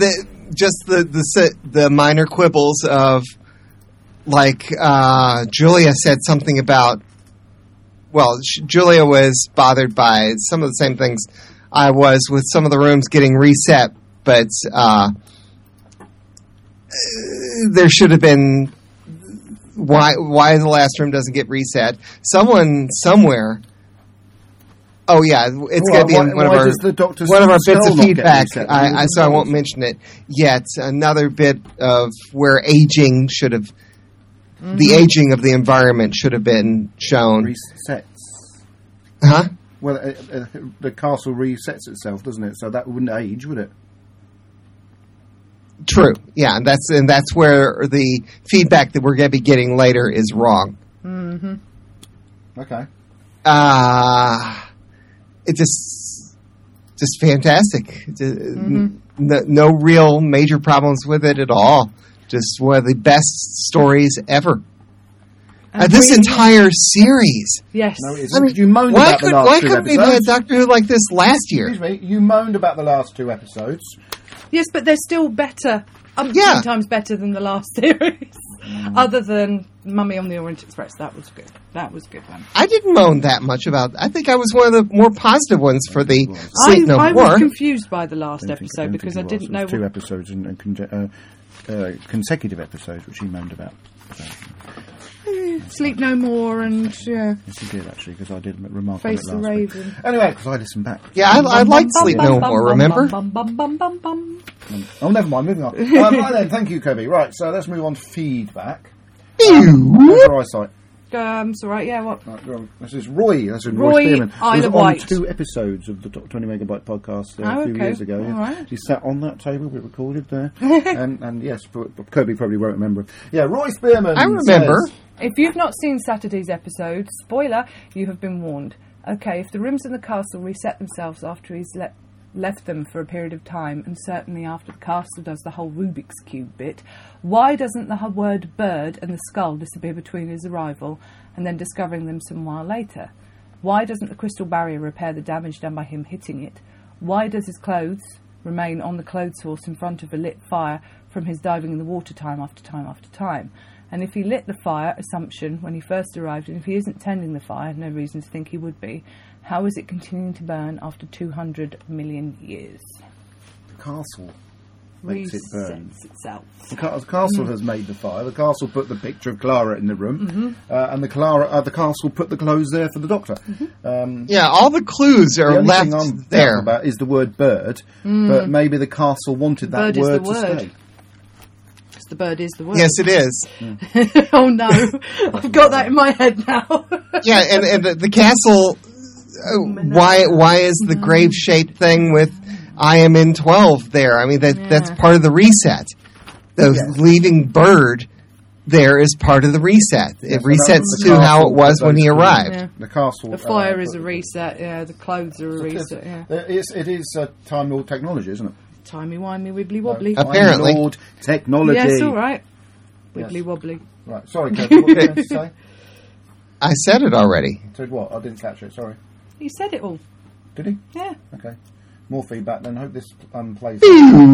The minor quibbles of, like, Julia said something about, well, Julia was bothered by some of the same things I was with some of the rooms getting reset, but there should have been, why the last room doesn't get reset. Someone somewhere. Oh yeah, it's going to be in one of our does the Doctor's bits spell of not get feedback. reset? So I won't mention it yet. Another bit of where aging should have, the aging of the environment should have been shown. Resets. Huh? Well, the castle resets itself, doesn't it? So that wouldn't age, would it? True. Yeah, and that's where the feedback that we're going to be getting later is wrong. Okay. It's just fantastic. No real major problems with it at all. Just one of the best stories ever. This entire series. Yes. No, it isn't. You moaned Why about the last two couldn't we have episodes. had Doctor Who like this last year? Excuse me, you moaned about the last two episodes. Yes, but they're still better. Yeah. Sometimes better than the last series. Other than Mummy on the Orient Express, that was good. That was a good one. I didn't moan that much about. I think I was one of the more positive ones for the Sleep No I More. was confused by the last Don't think episode because I it was. didn't It know. was two episodes and consecutive episodes, which he moaned about. So, Sleep No More and yes, he did actually, because I did remark on Face it the last week. Raven. Anyway, because I listened back. Yeah, I liked Sleep No More. Remember? Oh, never mind. Moving on. Right then, thank you, Kobe. Right, so let's move on to feedback. Ew. How's your eyesight? It's all right. Yeah, what? Right, go on. This is Roy. That's in Roy, Roy Spearman. Isle He was of on Wight. 2 episodes of the 20 Megabyte podcast a few okay. years ago. All right. He sat on that table. We recorded there. and yes, but Kirby probably won't remember. Yeah, Roy Spearman. I remember. says- If you've not seen Saturday's episode, spoiler, you have been warned. Okay, if the rooms in the castle reset themselves after he's left them for a period of time, and certainly after the castle does the whole Rubik's Cube bit, why doesn't the word bird and the skull disappear between his arrival and then discovering them some while later? Why doesn't the crystal barrier repair the damage done by him hitting it? Why does his clothes remain on the clothes horse in front of a lit fire from his diving in the water time after time after time? And if he lit the fire, assumption, when he first arrived, and if he isn't tending the fire, no reason to think he would be, how is it continuing to burn after 200 million years? The castle makes it burn. Resets itself. The castle has made the fire. The castle put the picture of Clara in the room, and the castle put the clothes there for the Doctor. Yeah, all the clues The are only left thing I'm there. doubtful about is the word bird, but maybe the castle wanted that Bird is word the to word. stay. Because the bird is the word. Yes, it is. Oh no, I've got that in my head now. Yeah, and the castle. Why is the grave shaped thing with I am in 12 there? I mean that's part of the reset. The leaving bird there is part of the reset. It so resets the to how castle it was put when he those arrived. Yeah. The castle. The fire is a reset, yeah, the clothes are a reset, yeah. It is Time Lord technology, isn't it? Timey-wimey, wibbly-wobbly. Apparently. Time Lord technology. Yes, all right. Yes. Wibbly-wobbly. Right, sorry, Kirby, what were you going to say? I said it already. Said what? I didn't catch it, sorry. He said it all. Did he? Yeah. Okay. More feedback then. Hope this plays.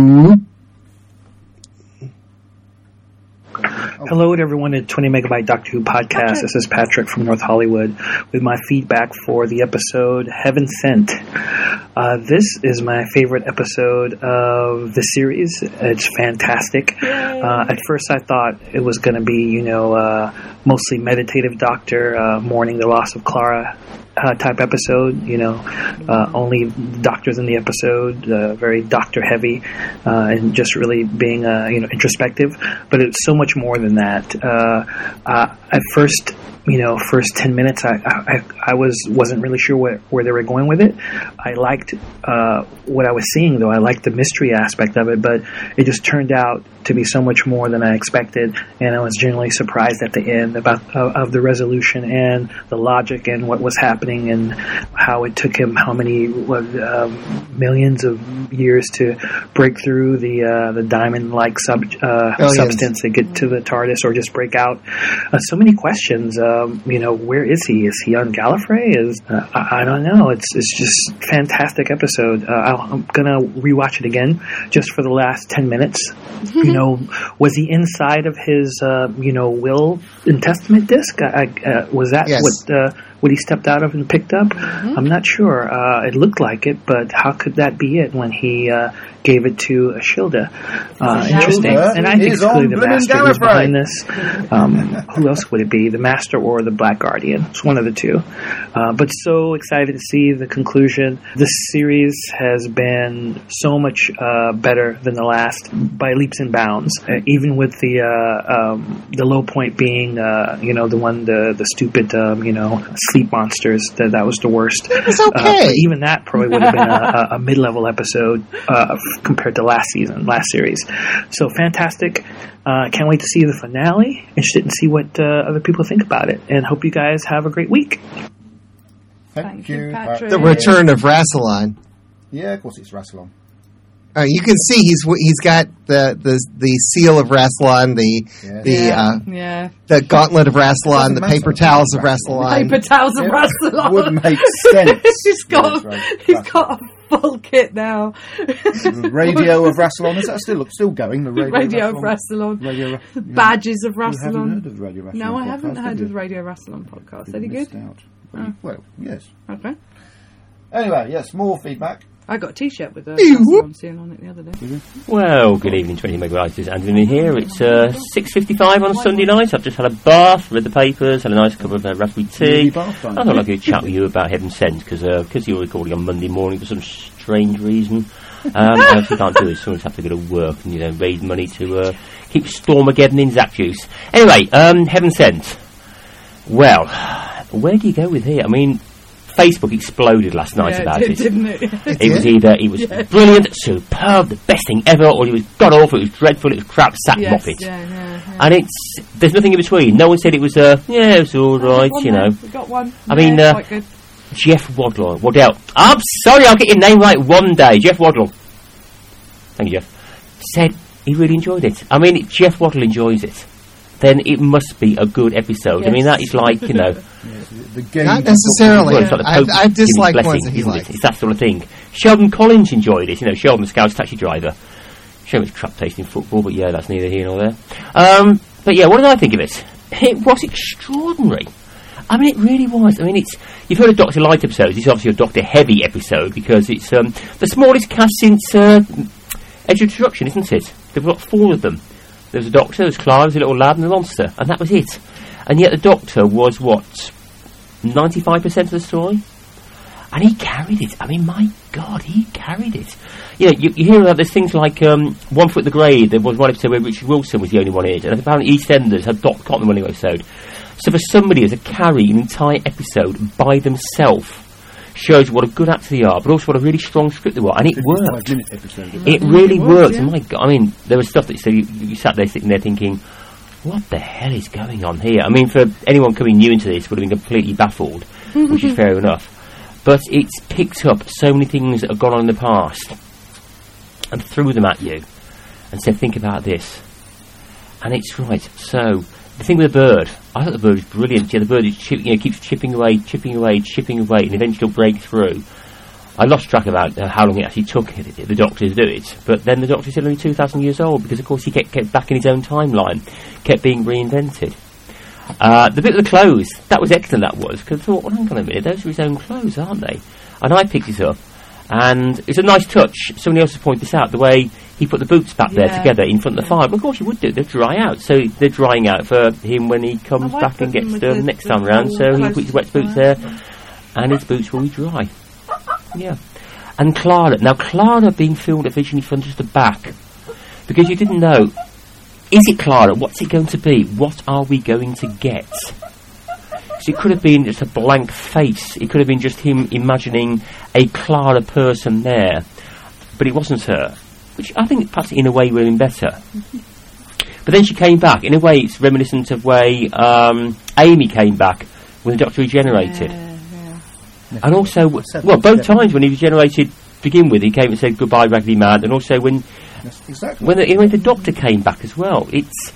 Hello to everyone at 20 Megabyte Doctor Who podcast. This is Patrick from North Hollywood with my feedback for the episode Heaven Sent. This is my favorite episode of the series. It's fantastic. At first I thought it was going to be, mostly meditative Doctor mourning the loss of Clara type episode, only doctors in the episode, very doctor heavy, and just really being, introspective. But it's so much more than that. At first, first 10 minutes, I wasn't really sure where they were going with it. I liked what I was seeing, though. I liked the mystery aspect of it, but it just turned out to be so much more than I expected, and I was generally surprised at the end of the resolution and the logic and what was happening and how it took him how many millions of years to break through the diamond-like substance to get to the TARDIS or just break out. So many questions. Where is he? Is he on Gallifrey? I don't know. It's just fantastic episode. I'm gonna rewatch it again just for the last 10 minutes. Was he inside of his will and testament disc? Was that yes. what he stepped out of and picked up? I'm not sure. It looked like it, but how could that be it when he gave it to Ashilda? Interesting. And I think it's clearly the Master who's behind this. Who else would it be? The Master or the Black Guardian? It's one of the two. But so excited to see the conclusion. This series has been so much better than the last by leaps and bounds. Even with the low point being the stupid sleep monsters. That was the worst. It's okay. Even that probably would have been a mid-level episode compared to last series. So fantastic. Can't wait to see the finale. Interested to see what other people think about it. And hope you guys have a great week. Thank you, Patrick. The return of Rassilon. Yeah, of course it's Rassilon. You can see he's got the seal of Rassilon, the gauntlet of Rassilon, the paper towels of Rassilon. Paper towels of Rassilon. Would make sense. he's got a full kit now. The radio of Rassilon, is that still going? The radio of Rassilon. Badges of Rassilon. You haven't heard of the Radio Rassilon No, I podcast, haven't heard have of the you? Radio Rassilon podcast. Any Missed good? out. Well, yes. Okay. Anyway, yes, more feedback. I got a T-shirt with a Rassilon seal on it the other day. Well, good evening, 20 megabytes. Anthony here. It's 6:55 on a Sunday night. I've just had a bath, read the papers, had a nice cup of raspberry tea. I thought I'd go chat with you about Heaven Sent because you're recording on Monday morning for some strange reason. I obviously can't do it. Someone's have to go to work and raise money to keep Stormageddon in Zap Juice. Anyway, Heaven Sent. Well, where do you go with here? I mean, Facebook exploded last night about it. Didn't it? It was either it was brilliant, superb, the best thing ever, or it was god awful, it was dreadful, it was crap, sack moppet. Yeah. And there's nothing in between. No one said it was it was all right, We got one. I mean, quite good. Jeff Waddell. I'm sorry, I'll get your name right one day. Jeff Waddell. Thank you, Jeff. Said he really enjoyed it. I mean, if Jeff Waddell enjoys it, then it must be a good episode. Yes. I mean, that is like, Not necessarily. Well, it's like the Pope I've disliked giving ones blessing, that he isn't liked. it? It's that sort of thing. Sheldon Collins enjoyed it. Sheldon the Scouse taxi driver. Show his crap taste in football, but yeah, that's neither here nor there. But yeah, what did I think of it? It was extraordinary. I mean, it really was. I mean, you've heard of Doctor Light episodes. It's obviously a Doctor Heavy episode because it's the smallest cast since Edge of Destruction, isn't it? They've got 4 of them. There was a Doctor, there was Clara, there was a little lad and a monster, and that was it. And yet the Doctor was, 95% of the story? And he carried it. I mean, my God, he carried it. You hear about there's things like One Foot in the Grave. There was one episode where Richard Wilson was the only one in it, and apparently EastEnders had Doc Cotton running episode. So for somebody to carry an entire episode by themselves shows what a good actor they are, but also what a really strong script they were, and it worked. It really worked. Yeah. My God, I mean, there was stuff that you sat there sitting there thinking, what the hell is going on here? I mean, for anyone coming new into this would have been completely baffled, which is fair enough. But it's picked up so many things that have gone on in the past and threw them at you and said, think about this. And it's right. So, the thing with the bird, I thought the bird was brilliant. Yeah, the bird is keeps chipping away, and eventually it'll break through. I lost track about how long it actually took the Doctor to do it, but then the Doctor is only 2,000 years old because, of course, he kept back in his own timeline, kept being reinvented. The bit with the clothes, that was excellent, that was, because I thought, well, hang on a minute, those are his own clothes, aren't they? And I picked it up, and it's a nice touch. Somebody else has pointed this out, the way he put the boots back there together in front of the fire. Well, of course you would do, they'd dry out, so they're drying out for him when he comes back and gets them next time round, so he puts his wet boots there, and his boots will be dry. Yeah. And Clara. Now, Clara being filmed originally from just the back. Because you didn't know, is it Clara? What's it going to be? What are we going to get? So it could have been just a blank face. It could have been just him imagining a Clara person there. But it wasn't her. Which I think perhaps in a way would have been better. But then she came back. In a way, it's reminiscent of way Amy came back when the Doctor regenerated. And also, well, both times when he regenerated to begin with, he came and said goodbye, Raggedy Man, and also when when the Doctor came back as well.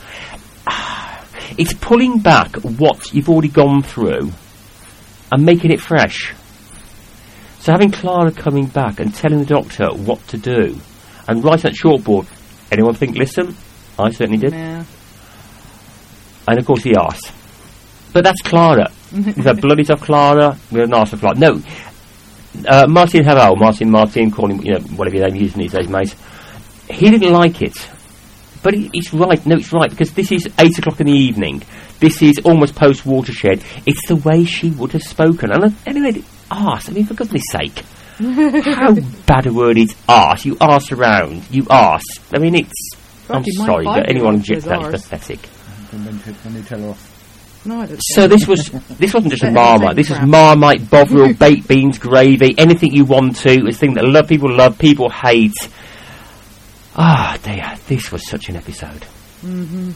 It's pulling back what you've already gone through and making it fresh. So having Clara coming back and telling the Doctor what to do and writing that shortboard, anyone think, listen? I certainly did. Yeah. And of course he asked. But that's Clara. We've had bloody tough Clara, we had an arse of Clara. No, Martin Harrell, Martin, call him, whatever your name he is these days, mate. He didn't like it. But it's right, no, it's right, because this is 8 o'clock in the evening. This is almost post-Watershed. It's the way she would have spoken. And anyway, arse, I mean, for goodness sake. How bad a word is arse? You arse around, you arse. I mean, it's... I'm sorry, but anyone who gets that is pathetic. When you tell her off. No, I don't So this wasn't just a Marmite. This was Marmite, Bovril, baked beans, gravy, anything you want to. It's a thing that people hate. Ah, dear, this was such an episode. Mm-hmm.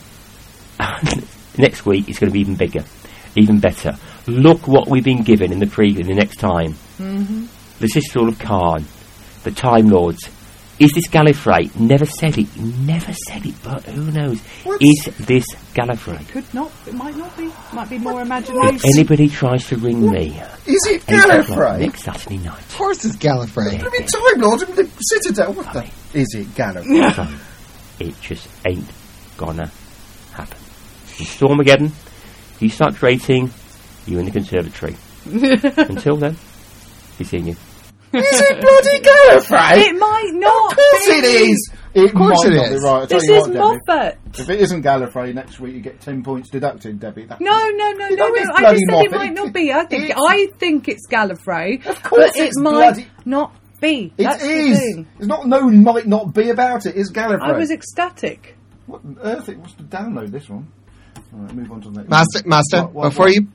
Next week it's going to be even bigger, even better. Look what we've been given in the preview the next time. Mm-hmm. The Sister of Khan, the Time Lords. Is this Gallifrey? Never said it, but who knows? What? Is this Gallifrey? It could not, it might not be. Might be more imagination. If anybody tries to ring me... Is it Gallifrey? Next Saturday night. Of course it's Gallifrey. I mean, Time Lords and the Citadel. What the... Is it Gallifrey? So, it just ain't gonna happen. In Stormageddon, you start creating, you in the conservatory. Until then, be seeing you. Is it bloody Gallifrey? It might not. Of course it is. Of course it is. Right. This is Moffat. If it isn't Gallifrey, next week you get 10 points deducted, Debbie. No. I just said it might not be. I think it's Gallifrey. Of course but it might not be. That's it is. The thing. There's no might not be about it. It's Gallifrey. I was ecstatic. What on earth? It wants to download this one. All right, move on to the next. Master. What?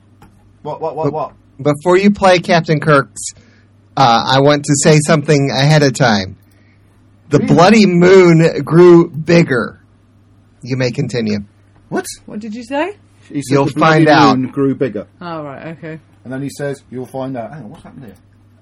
What? Before you play Captain Kirk's, I want to say something ahead of time. The bloody moon grew bigger. You may continue. What? What did you say? He said You'll the bloody find out. moon grew bigger. Oh, right, okay. And then he says, you'll find out. Hang on, what's happened here?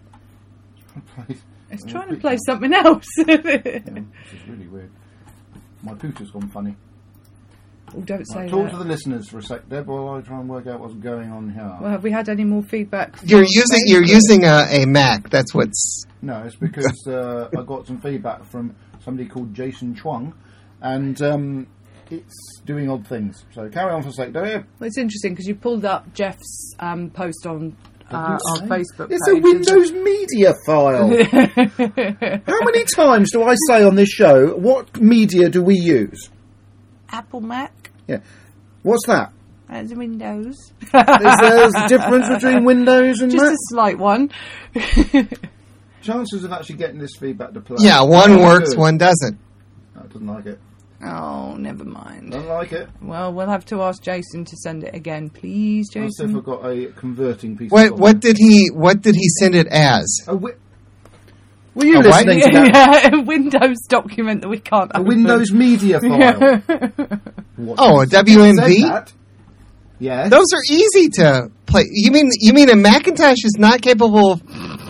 It's trying to play something else. This is really weird. My pooter's gone funny. Oh, don't say Talk that. to the listeners for a sec, Deb, while I try and work out what's going on here. Well, have we had any more feedback? You're using a Mac. That's what's... No, it's because I got some feedback from somebody called Jason Chuang, and it's doing odd things. So carry on for a sec, Debbie. Well, it's interesting because you pulled up Jeff's post on our Facebook It's page. a Windows media file. How many times do I say on this show, what media do we use? Apple Mac. Yeah. What's that? That's Windows. Is there a difference between Windows and Just Mac? a slight one. Chances of actually getting this feedback to play. Yeah, one Oh, works, good. one doesn't. No, it doesn't like it. Oh, never mind. Don't like it. Well, we'll have to ask Jason to send it again, please, I'll see if Jason. I've got a converting piece What of what did he send it as? Were you A what? listening to that? Yeah, a Windows document that we can't A open. Windows media file. Oh, a WMV? That? Yes. Those are easy to play. You mean a Macintosh is not capable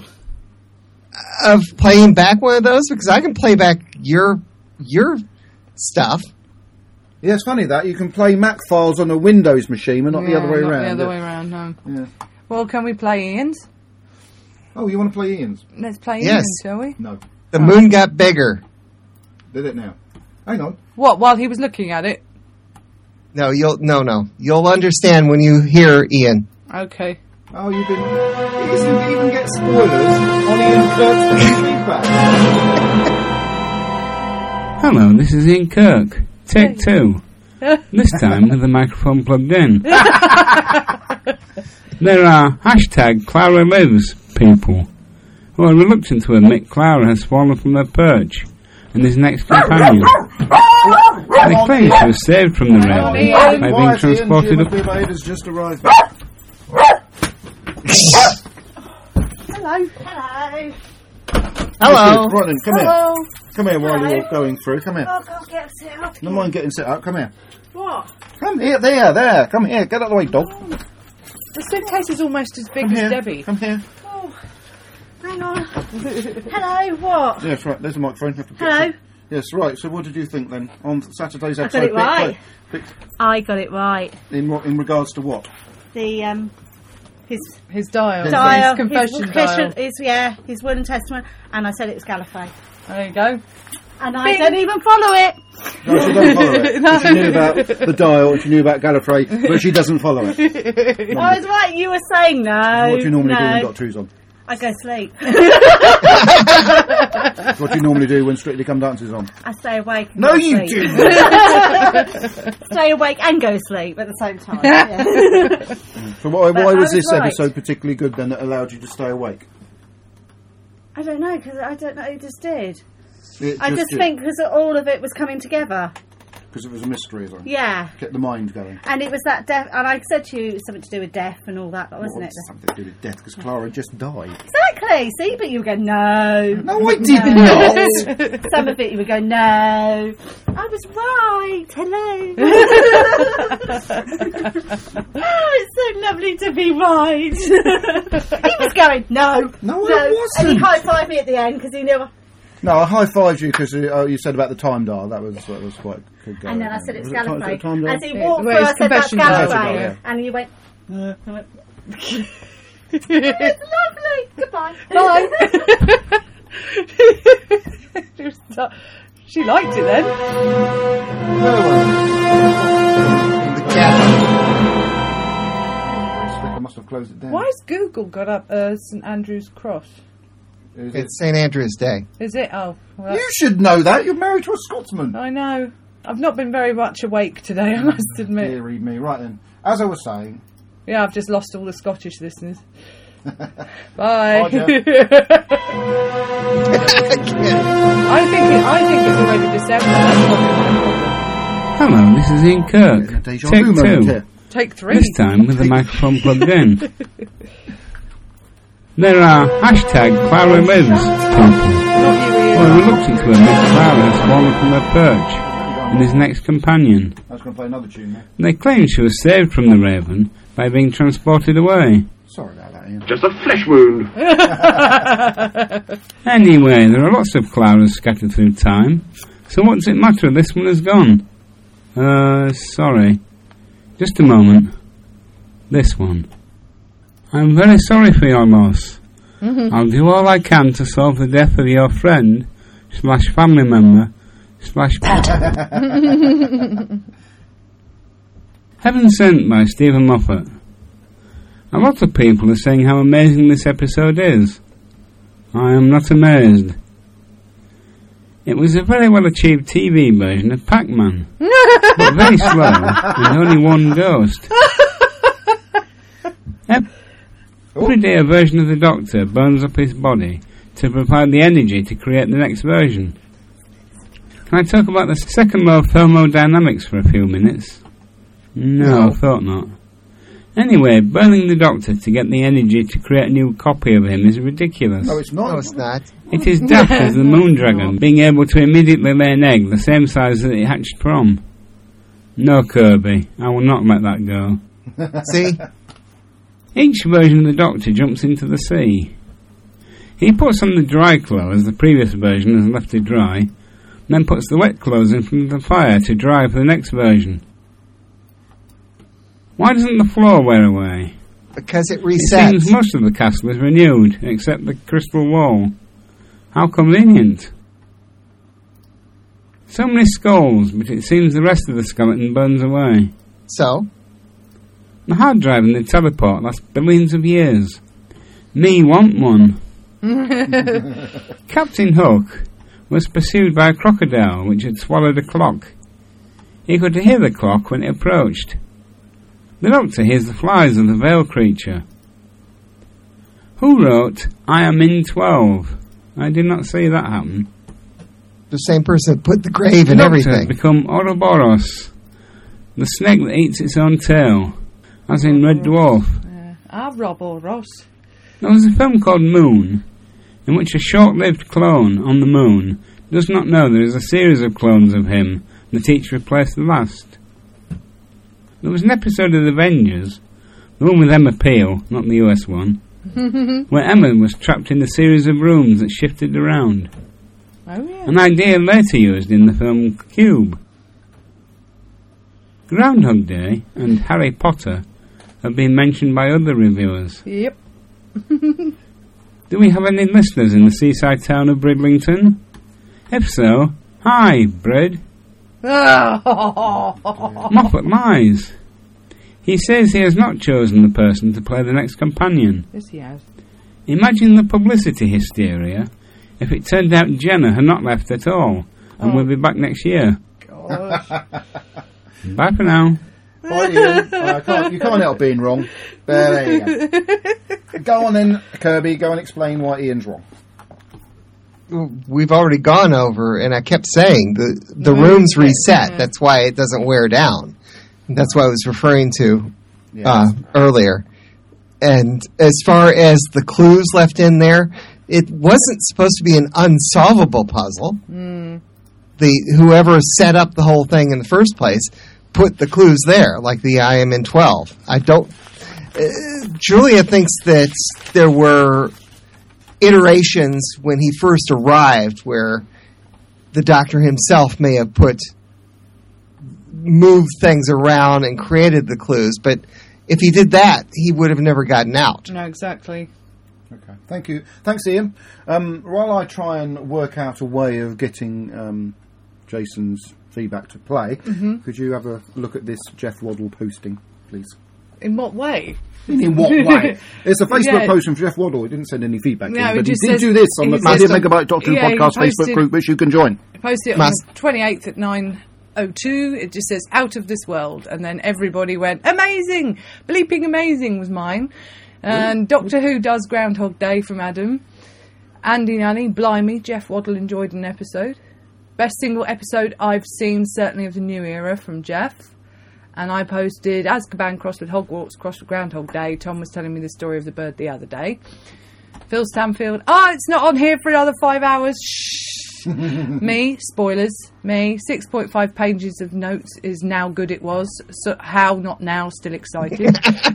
of playing back one of those? Because I can play back your stuff. Yeah, it's funny that you can play Mac files on a Windows machine, but not the other way not around. The other way around, no. Yeah. Well, can we play Ian's? Oh, you want to play Ian's? Let's play Yes. Ian's, shall we? No. The moon got bigger. Did it now? Hang on. What, while he was looking at it? No, you'll understand when you hear Ian. Okay. Oh, you've been... He doesn't even get spoilers on Ian Kirk's feedback. Hello, this is Ian Kirk. Take two. This time with the microphone plugged in. There are hashtag Clara Lives people who are reluctant to admit Clara has fallen from her perch and is next companion. They claim she was saved from the raven by being transported up. Has just arrived. Hello. Right then, come Hello. here. Come here while Hello. you're going through. Come here. Oh, God, get set up. No mind getting set up. Come here. What? Come here. There. Come here. Get out of the way, dog. The suitcase is almost as big Come as here. Debbie. Come here. Oh, hang on. Hello, what? Yes, right. There's the microphone. Have to pick Hello. it. Yes, right. So what did you think then on Saturday's I episode? got it right. Pick I got it right. in regards to what? The, His dial. dial, His confession dial. his will and testament, and I said it was Gallifrey. There you go. And I don't even follow it. No, she doesn't follow it. No. She knew about the dial and she knew about Gallifrey, but she doesn't follow it. I was right, you were saying no. What do you normally do when no. you've got twos on? I go sleep. What do you normally do when Strictly Come Dancing's on? I stay awake. And No, go you sleep. do. Stay awake and go sleep at the same time. Yeah. So why But I was was this right. episode particularly good then that allowed you to stay awake? I don't know, because I don't know, it just did. It I just think because all of it was coming together. because it was a mystery, though. Yeah. Kept the mind going. And it was that death, and I said to you it was something to do with death and all that, wasn't it? Something to do with death because Clara just died. Exactly, see, but you would go, no. No, I did not. Some of it you would go, no. I was right, hello. Oh, it's so lovely to be right. He was going, no. No, I wasn't. And he high-fived me at the end because he knew. No, I high-fived you because you said about the time dial. That was quite good going. And then I said it was Was it Gallifrey. time dial? As he walked Well, through, I it's said that's confession dial. Gallifrey. Yeah. And you went, I went it's lovely. Goodbye. Bye. She liked it then. The cat. I must have closed it down. Why has Google got up St Andrew's Cross? Is it? It's St. Andrew's Day. Is it? Oh, well, You should know that. You're married to a Scotsman. I know. I've not been very much awake today, I must admit. Dearie me. Right then. As I was saying, Yeah, I've just lost all the Scottish listeners. Bye. Roger. I think it's already December. That's probably my problem. Hello, this is Ian Kirk. deja Take vu moment 2. here. Take 3. This time with the microphone plugged in. There are hashtag Clara Lives people who are reluctant to admit Clara has fallen from her perch and his next companion. I was going to play another tune there. They claim she was saved from the Raven by being transported away. Sorry about that, Ian. Just a flesh wound. Anyway, there are lots of Claras scattered through time, so what does it matter if this one is gone? Sorry. Just a moment. This one. I'm very sorry for your loss. I'll do all I can to solve the death of your friend / family member / Heaven Sent by Stephen Moffat. A lot of people are saying how amazing this episode is. I am not amazed. It was a very well achieved TV version of Pac-Man, but very slow, with only one ghost. Every day a version of the Doctor burns up his body to provide the energy to create the next version. Can I talk about the second law of thermodynamics for a few minutes? No, I thought not. Anyway, burning the Doctor to get the energy to create a new copy of him is ridiculous. No, it's not. No, it's not. It is daft as the moon dragon being able to immediately lay an egg the same size that it hatched from. No, Kirby, I will not let that go. See? Each version of the Doctor jumps into the sea. He puts on the dry clothes the previous version has left to dry, then puts the wet clothes in front of the fire to dry for the next version. Why doesn't the floor wear away? Because it It resets. seems most of the castle is renewed, except the crystal wall. How convenient. So many skulls, but it seems the rest of the skeleton burns away. So, The hard drive and the teleport last billions of years. Me want one. Captain Hook was pursued by a crocodile which had swallowed a clock. He could hear the clock when it approached. The Doctor hears the flies of the Veil creature. Who wrote, I am in 12? I did not see that happen. the same person put the grave The and Doctor everything. has become Ouroboros, the snake that eats its own tail, as in Red Dwarf. Rob or Ross. There was a film called Moon, in which a short-lived clone on the moon does not know there is a series of clones of him that each replace the last. There was an episode of The Avengers, the one with Emma Peel, not the US one, where Emma was trapped in a series of rooms that shifted around. Oh, yeah. An idea later used in the film Cube. Groundhog Day and Harry Potter have been mentioned by other reviewers. Yep. Do we have any listeners in the seaside town of Bridlington? If so, hi, Brid. Moffat lies. He says he has not chosen the person to play the next companion. Yes, he has. Imagine the publicity hysteria if it turned out Jenna had not left at all and will be back next year. Gosh. Bye for now. Right, Ian. You can't help being wrong. There you go. Go on then, Kirby. Go and explain why Ian's wrong. We've already gone over, and I kept saying the room's reset. That's why it doesn't wear down. That's what I was referring to earlier. And as far as the clues left in there, it wasn't supposed to be an unsolvable puzzle. Whoever set up the whole thing in the first place put the clues there, like the IMN 12. Julia thinks that there were iterations when he first arrived where the Doctor himself may have moved things around and created the clues, but if he did that, he would have never gotten out. No, exactly. Okay, thank you. Thanks, Ian. While I try and work out a way of getting Jason's feedback to play, could you have a look at this Jeff Waddle posting, please? In what way? In what way? It's a Facebook post from Jeff Waddle. He didn't send any feedback to him, but he did do this on the 20 Megabyte Doctor Who Podcast Facebook group, which you can join. Posted it on the 28th at 9:02. It just says, out of this world. And then everybody went, amazing! Bleeping amazing was mine. And Doctor Who does Groundhog Day from Adam. Andy Nunny, blimey, Jeff Waddle enjoyed an episode. Best single episode I've seen, certainly of the new era, from Jeff. And I posted Azkaban crossed with Hogwarts crossed with Groundhog Day. Tom was telling me the story of the bird the other day. Phil Stanfield, it's not on here for another 5 hours. Shh. Me, spoilers, 6.5 pages of notes is now good it was. So how not now, still excited.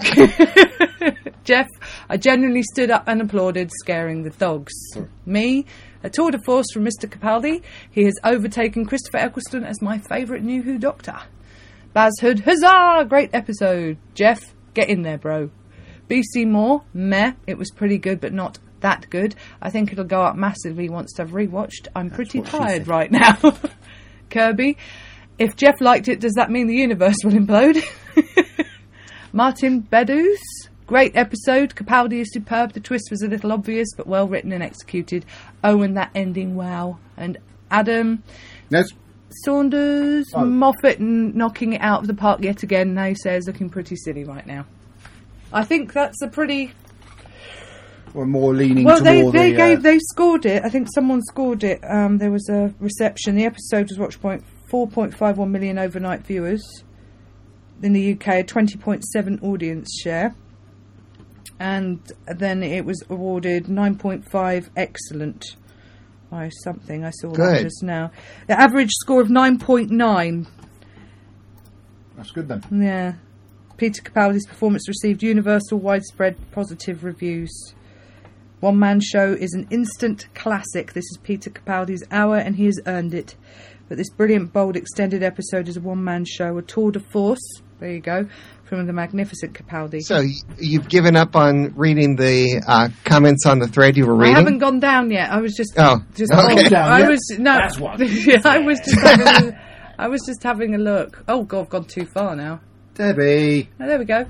Jeff, I genuinely stood up and applauded, scaring the dogs. Me, a tour de force from Mr. Capaldi. He has overtaken Christopher Eccleston as my favourite New Who Doctor. Baz Hood, huzzah! Great episode. Jeff, get in there, bro. BC Moore, meh. It was pretty good, but not that good. I think it'll go up massively once I've rewatched. I'm pretty tired right now. Kirby, if Jeff liked it, does that mean the universe will implode? Martin Bedus, great episode. Capaldi is superb. The twist was a little obvious, but well written and executed. Oh, and that ending, wow. And Adam... Yes. Saunders, Moffat knocking it out of the park yet again, now he says, looking pretty silly right now. I think that's a pretty... Or more leaning toward they scored it. I think someone scored it. There was a reception. The episode was watched by 4.51 million overnight viewers in the UK, a 20.7 audience share. And then it was awarded 9.5 excellent. By something, I saw that just now. The average score of 9.9. That's good then. Yeah. Peter Capaldi's performance received universal, widespread positive reviews. One Man Show is an instant classic. This is Peter Capaldi's hour and he has earned it. But this brilliant, bold, extended episode is a one-man show, a tour de force. There you go. From the magnificent Capaldi. So you've given up on reading the comments on the thread you were reading? I haven't gone down yet. I was just okay. That's what. I was just having a look. Oh God, I've gone too far now. Debbie. Oh, there we go.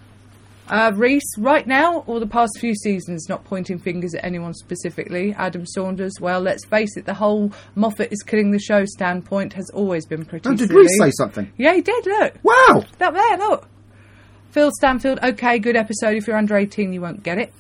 Reese, right now or the past few seasons, not pointing fingers at anyone specifically. Adam Saunders, well, let's face it, the whole Moffat is killing the show standpoint has always been pretty silly. Did Reese say something? Yeah, he did, look. Wow. Up there, look. Phil Stanfield, okay, good episode. If you're under 18, you won't get it.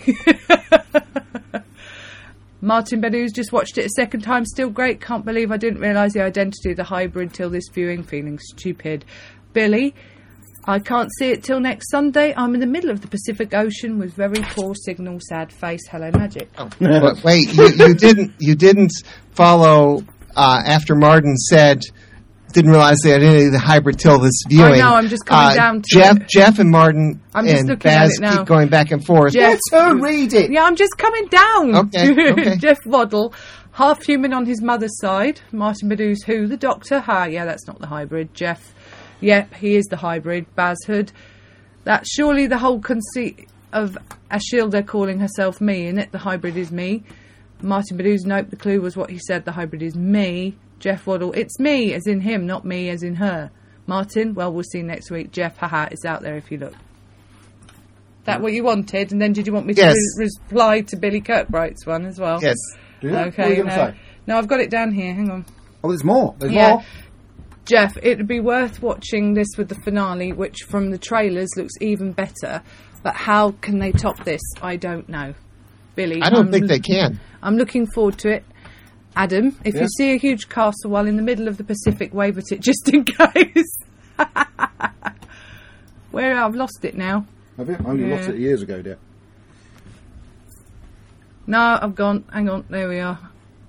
Martin Bedou's just watched it a second time, still great. Can't believe I didn't realise the identity of the hybrid till this viewing, feeling stupid. Billy, I can't see it till next Sunday. I'm in the middle of the Pacific Ocean with very poor signal. Sad face. Hello, Magic. But wait, you didn't follow after Martin said didn't realize the identity of the hybrid till this viewing. I know, I'm just coming down to Jeff and Martin I'm just and looking at Baz it now. keep going back and forth. Let her read it. Yeah, I'm just coming down. Okay. Jeff Waddle, half human on his mother's side. Martin Badoo's who? The Doctor? Yeah, that's not the hybrid. Jeff, yep, he is the hybrid. Baz Hood. That's surely the whole conceit of Ashilda calling herself me, innit? The hybrid is me. Martin Badoo's nope, the clue was what he said, the hybrid is me. Jeff Waddle, it's me, as in him, not me, as in her. Martin, well, we'll see next week. Jeff, it's out there if you look. That what you wanted? And then did you want me to reply to Billy Kirkbright's one as well? Yes. Do you? Okay. What are you going to say? No, I've got it down here. Hang on. Oh, there's more. There's Yeah. more. Jeff, it would be worth watching this with the finale, which from the trailers looks even better. But how can they top this? I don't know. Billy, I don't think they can. I'm looking forward to it. Adam, if you see a huge castle while in the middle of the Pacific, wave at it just in case. Where? I've lost it now. Have you? I only lost it years ago, dear. No, I've gone. Hang on. There we are.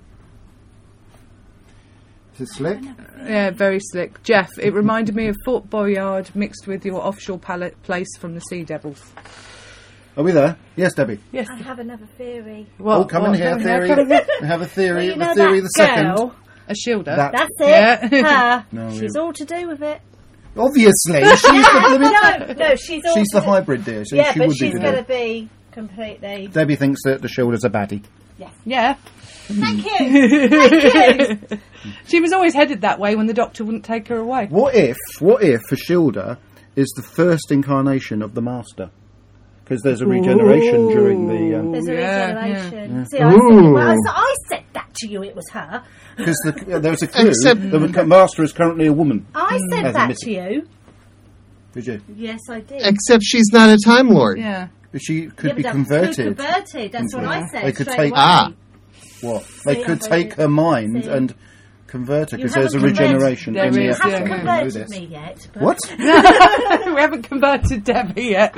Is it slick? Yeah, very slick. Jeff, it reminded me of Fort Boyard mixed with your offshore place from the Sea Devils. Are we there? Yes, Debbie. Yes. I have another theory. Come in here, theory. We have a theory. Well, you know the theory of the that second. girl? A shielder. That's it. Yeah. Her. No, She's all to do with it. Obviously, she's the No, she's all she's to the hybrid, dear. So Yeah, she but would she's be going the to be completely... Debbie thinks that the shoulder's a baddie. Yeah. Thank you. Thank you. She was always headed that way when the Doctor wouldn't take her away. What if Ashilda is the first incarnation of the Master? Because there's a regeneration during the... There's a regeneration. Yeah. See, I said that to you, it was her. Because there's a clue. The Master is currently a woman. I said As a that mythic. to you. Did you? Yes, I did. Except she's not a Time Lord. Yeah. But she could Yeah, be but converted. Converted, that's what I said. They could straight take... away. What? They See, could I've take her mind See. and convert her, You because there's a haven't regeneration converted- in the there is, You episode. haven't I know converted this. me yet. But What? We haven't converted Debbie yet.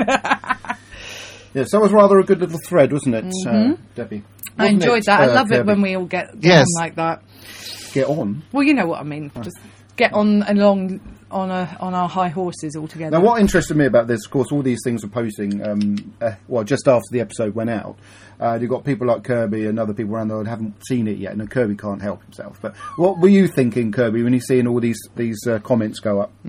Yes, that was rather a good little thread, wasn't it, Debbie? I Wasn't enjoyed it, that. I love it Kirby? when we all get Yes. on like that. Get on. Well, you know what I mean. Just get on along on our high horses all together. Now, what interested me about this, of course, all these things were posting, just after the episode went out. You've got people like Kirby and other people around the world who haven't seen it yet, and Kirby can't help himself. But what were you thinking, Kirby, when you're seeing all these comments go up?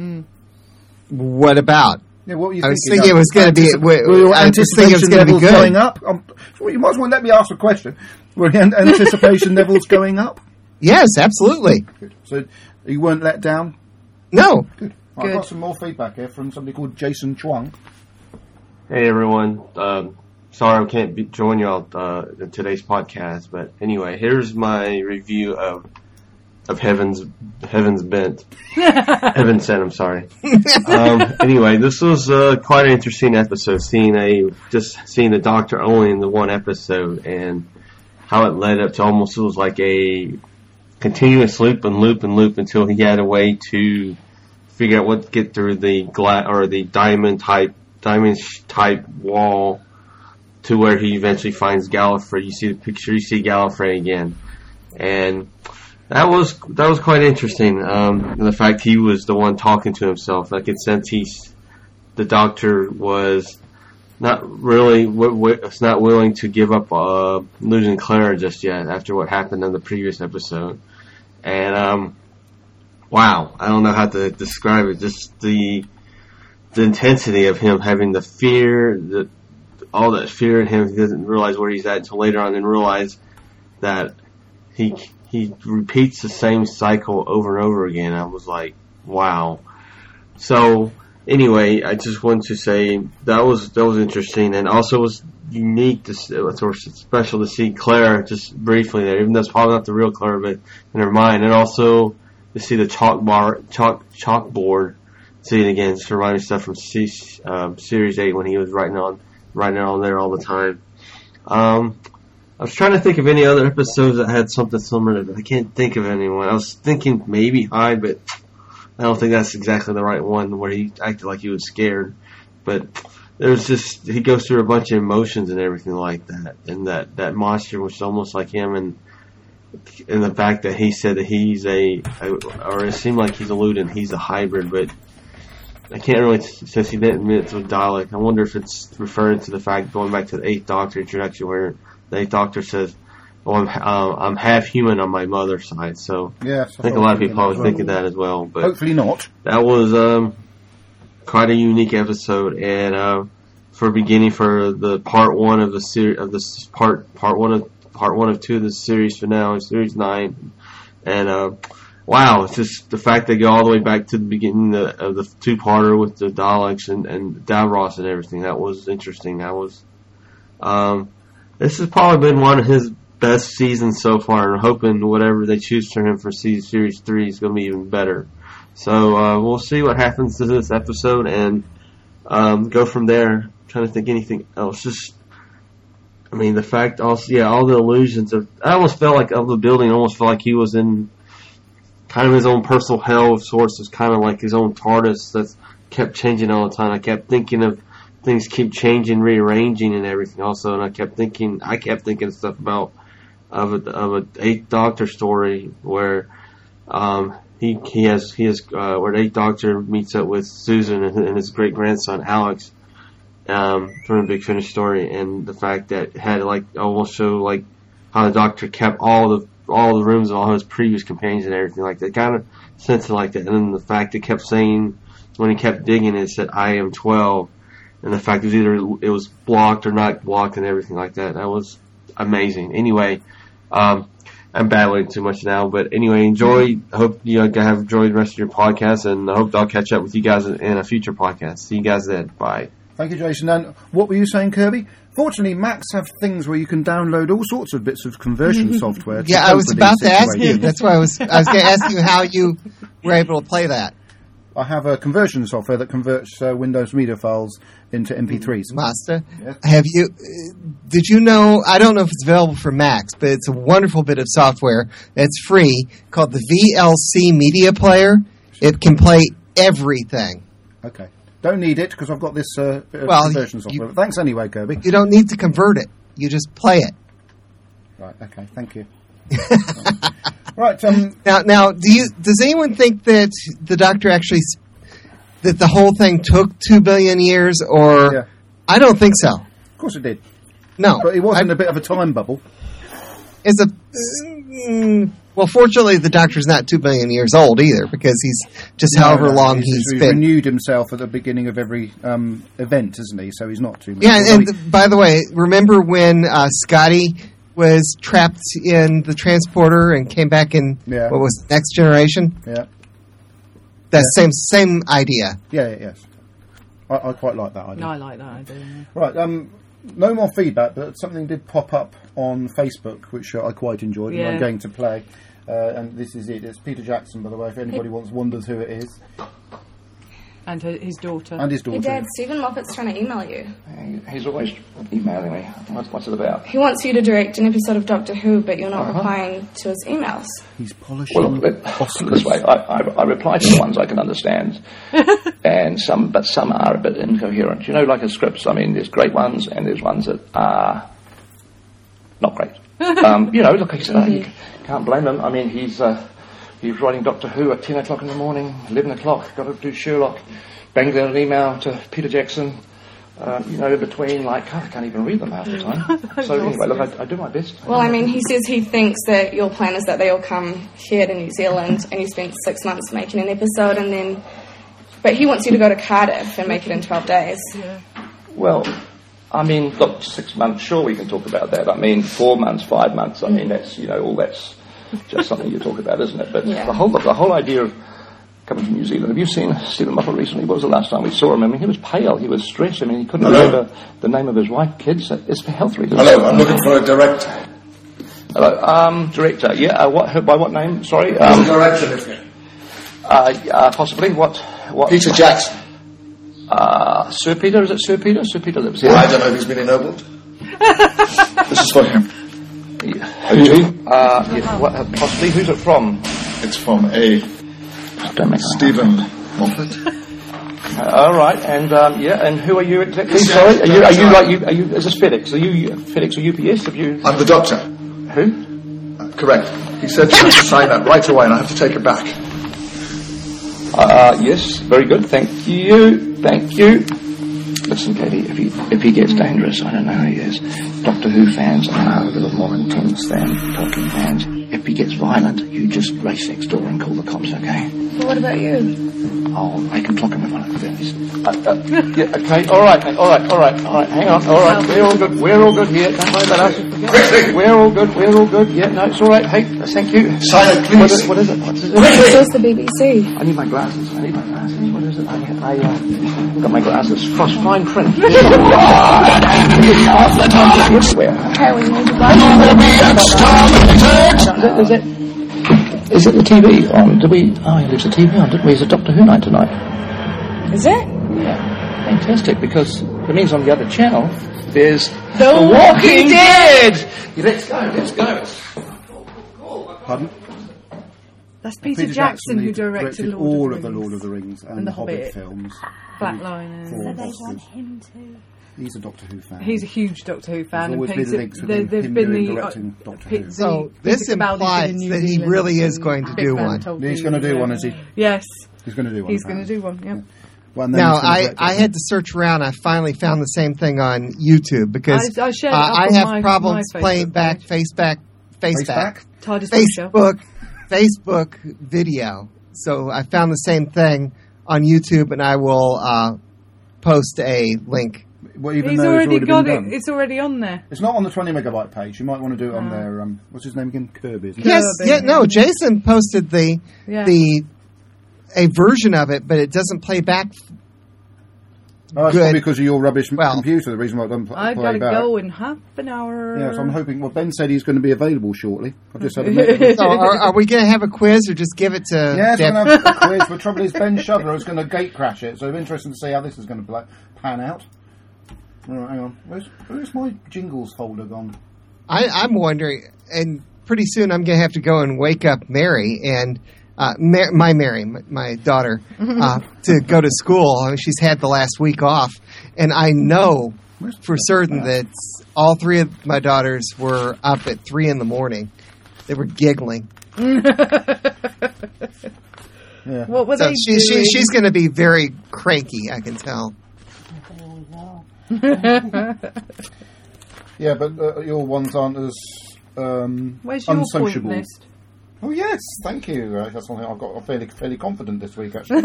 What about? Yeah, what were you I was thinking? thinking it was going to be. Were your I was thinking it was anticipation going to be levels good. going up? Well, you might as well let me ask a question. Were your anticipation levels going up? Yes, absolutely. Good. So you weren't let down? No. Good. I've got some more feedback here from somebody called Jason Chuang. Hey everyone, sorry I can't join y'all in today's podcast, but anyway, here's my review of Heaven's Bent. Heaven Sent, I'm sorry. Anyway, this was quite an interesting episode, seeing the Doctor only in the one episode, and how it led up to almost, it was like a continuous loop until he had a way to figure out what to get through the diamond type wall to where he eventually finds Gallifrey. You see the picture, you see Gallifrey again, and that was quite interesting. And the fact he was the one talking to himself, like it sense the Doctor was not really not willing to give up losing Clara just yet after what happened in the previous episode. And wow, I don't know how to describe it. Just the intensity of him having the fear, all that fear in him. He doesn't realize where he's at until later on, and realize that he repeats the same cycle over and over again. I was like, wow. So anyway, I just wanted to say that was interesting, and also was unique or special to see Claire just briefly there, even though it's probably not the real Claire, but in her mind, and also to see the chalkboard, see it again, just remind me of stuff from Series 8 when he was writing on there all the time. I was trying to think of any other episodes that had something similar, but I can't think of anyone. I was thinking maybe Hyde, but I don't think that's exactly the right one where he acted like he was scared. But there's just, he goes through a bunch of emotions and everything like that. And that monster was almost like him, and the fact that he said that he's or it seemed like he's alluding he's a hybrid, but I can't really, since he didn't admit it to a Dalek, I wonder if it's referring to the fact, going back to the 8th Doctor introduction, where the 8th Doctor says, I'm half human on my mother's side. So yes, I think a lot of people probably think of that as well. But hopefully not. That was quite a unique episode, and for the part one of the series, part one of two of the series finale, series 9, and wow, it's just the fact they go all the way back to the beginning of the two-parter with the Daleks and Davros and everything. That was interesting. This has probably been one of his best seasons so far, and I'm hoping whatever they choose for him for series 3 is going to be even better. So we'll see what happens to this episode and go from there. I'm trying to think anything else. The fact also, all the illusions I almost felt like of the building. Almost felt like he was in kind of his own personal hell of sorts. It's kind of like his own TARDIS that kept changing all the time. I kept thinking of things keep changing, rearranging, and everything. Also, and I kept thinking stuff about of a 8th Doctor story where he has where the 8th Doctor meets up with Susan and his great grandson Alex from the Big Finish story, and the fact that it had almost show like how the Doctor kept all the rooms of all his previous companions and everything like that, kind of something like that. And then the fact it kept saying when he kept digging, it said I am 12, and the fact it was blocked or not blocked and everything like that. That was amazing. Anyway, I'm babbling too much now, but anyway, enjoy. I hope you have enjoyed the rest of your podcast, and I hope I'll catch up with you guys in a future podcast. See you guys then. Bye. Thank you, Jason. And what were you saying, Kirby? Fortunately, Macs have things where you can download all sorts of bits of conversion software. Yeah, I was about to ask you. That's why I was going to ask you how you were able to play that. I have a conversion software that converts Windows Media files into MP3s. Master, did you know, I don't know if it's available for Macs, but it's a wonderful bit of software that's free called the VLC Media Player. It can play everything. Okay. Don't need it because I've got this conversion software. But thanks anyway, Kirby. You don't need to convert it. You just play it. Right, okay, thank you. Right. Now, does anyone think that the Doctor actually, that the whole thing took 2 billion years, or? Yeah. I don't think so. Of course it did. No. But it wasn't a bit of a time bubble. Well, fortunately, the Doctor's not 2 billion years old either, because he's just however long he's been. Renewed himself at the beginning of every event, isn't he? So he's not too much. Yeah, and by the way, remember when Scotty was trapped in the transporter and came back in, what was it, Next Generation? Yeah. That same idea. Yeah, yes. I quite like that idea. No, I like that idea. Yeah. Right, no more feedback, but something did pop up on Facebook, which I quite enjoyed, and I'm going to play. And this is it. It's Peter Jackson, by the way, if anybody wonders who it is. And his daughter. And his daughter. Hey, Dad, Stephen Moffat's trying to email you. He's always emailing me. What's it about? He wants you to direct an episode of Doctor Who, but you're not replying to his emails. He's polishing. Well, this way, I reply to the ones I can understand, but some are a bit incoherent. You know, like a scripts. I mean, there's great ones and there's ones that are not great. Look, you can't blame him. I mean, he's writing Doctor Who at 10 o'clock in the morning, 11 o'clock, got to do Sherlock, banged out an email to Peter Jackson, in between, I can't even read them half the time. So anyway, look, I do my best. Well, I mean, he says he thinks that your plan is that they all come here to New Zealand and you spend 6 months making an episode but he wants you to go to Cardiff and make it in 12 days. Yeah. Well, I mean, look, 6 months, sure, we can talk about that. I mean, 4 months, 5 months, I mean, that's, all that's just something you talk about, isn't it? But the whole idea of coming from New Zealand. Have you seen Stephen Moffat recently? What was the last time we saw him? I mean, he was pale, he was stressed. I mean, he couldn't remember the name of his wife, kids. It's for health reasons. Hello, I'm looking for a director. Hello, director. Yeah, by what name? Sorry. Director, if you. Possibly. What? Peter Jackson. Sir Peter? Is it Sir Peter? Sir Peter lives here. I don't know if he's been ennobled. This is for him. Possibly. Who's it from? It's from a Don't make Stephen Moffat. All right, and and who are you exactly? Sorry, are you? Is this FedEx? Are you FedEx or UPS? Have you? I'm the doctor. Who? Correct. He said to sign that right away, and I have to take it back. Yes, very good. Thank you. Listen, Katie, if he gets dangerous, I don't know who he is. Doctor Who fans are a little more intense than Tolkien fans. If he gets violent, you just race next door and call the cops, okay? But what about you? Oh, I can clock him if I like this. Yeah, okay, all right, hang on, all right, we're all good here, don't worry about us. We're all good, yeah, no, it's all right, hey, thank you. Silent, please. What is it? It's the BBC. I need my glasses, what is it? I've got my glasses, fine print. Okay, we need to Is it the TV on? He leaves the TV on, didn't we? Is it Doctor Who night tonight? Is it? Yeah. Fantastic, because it means on the other channel, there's The Walking Dead! Let's go. Pardon? That's Peter Jackson who directed all of the Lord of the Rings and the Hobbit films. Flatliners. So they want him to. He's a Doctor Who fan. He's a huge Doctor Who fan. There's always been links with him directing Doctor Who. So this implies that he really is going to do one. He's going to do one, is he? Yes. He's going to do one. He's going to do one, yeah. Well, now, I had to search around. I finally found the same thing on YouTube because I shared it up on have problems my playing back Facebook video. So I found the same thing on YouTube, and I will post a link. Well, even He's though already got been it. done. It's already on there. It's not on the 20 megabyte page. You might want to do it on their what's his name again? Kirby. Isn't it? Yes, Jason posted a version of it, but it doesn't play back. That's good. probably because of your rubbish computer. The reason why it doesn't play I've got to back. go in half an hour. Yeah, so I'm hoping. Well, Ben said he's going to be available shortly. I've just had a message. So are we going to have a quiz or just give it to? Yes, we're going to have a quiz. The trouble is Ben Shudler is going to gate crash it. So it's interesting to see how this is going to pan out. All right, hang on. Where's my jingles folder gone? I'm wondering, and pretty soon I'm going to have to go and wake up Mary and my daughter, to go to school. I mean, she's had the last week off, and I know for certain that all three of my daughters were up at 3 a.m. They were giggling. Yeah. What were they doing? She's going to be very cranky, I can tell. Yeah, but your ones aren't as Where's your unsociable. point list? Oh yes, thank you. That's something I've got. I'm fairly confident this week, actually.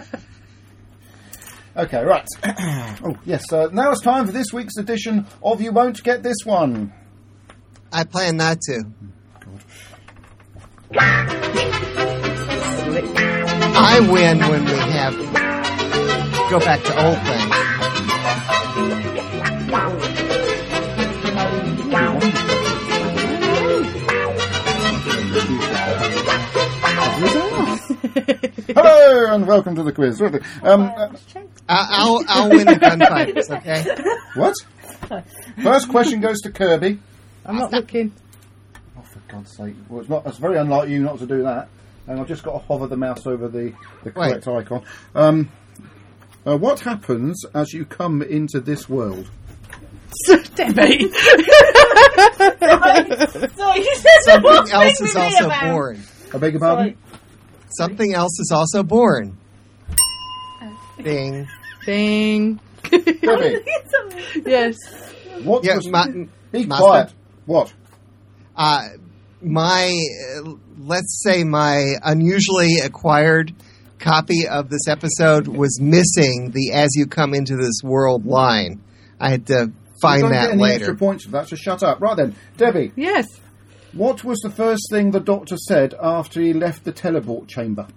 Okay, right. Oh yes. Now it's time for this week's edition of You Won't Get This One. I plan not to. I win when we have go back to old things. Hello and welcome to the quiz. I'll win the gunfighters, okay? What? First question goes to Kirby. I'm not looking. Oh, for God's sake! Well, it's very unlike you not to do that. And I've just got to hover the mouse over the correct icon. What happens as you come into this world? Debbie. Something else is also born. I beg your pardon? Something else is also born. Bing. Bing. Debbie. Yes. What Yeah, was... Be Master? quiet. What? Let's say my unusually acquired copy of this episode was missing the "as you come into this world" line. I had to find You don't that get any later. extra points for that, so shut up. Right then, Debbie. Yes. What was the first thing the Doctor said after he left the teleport chamber?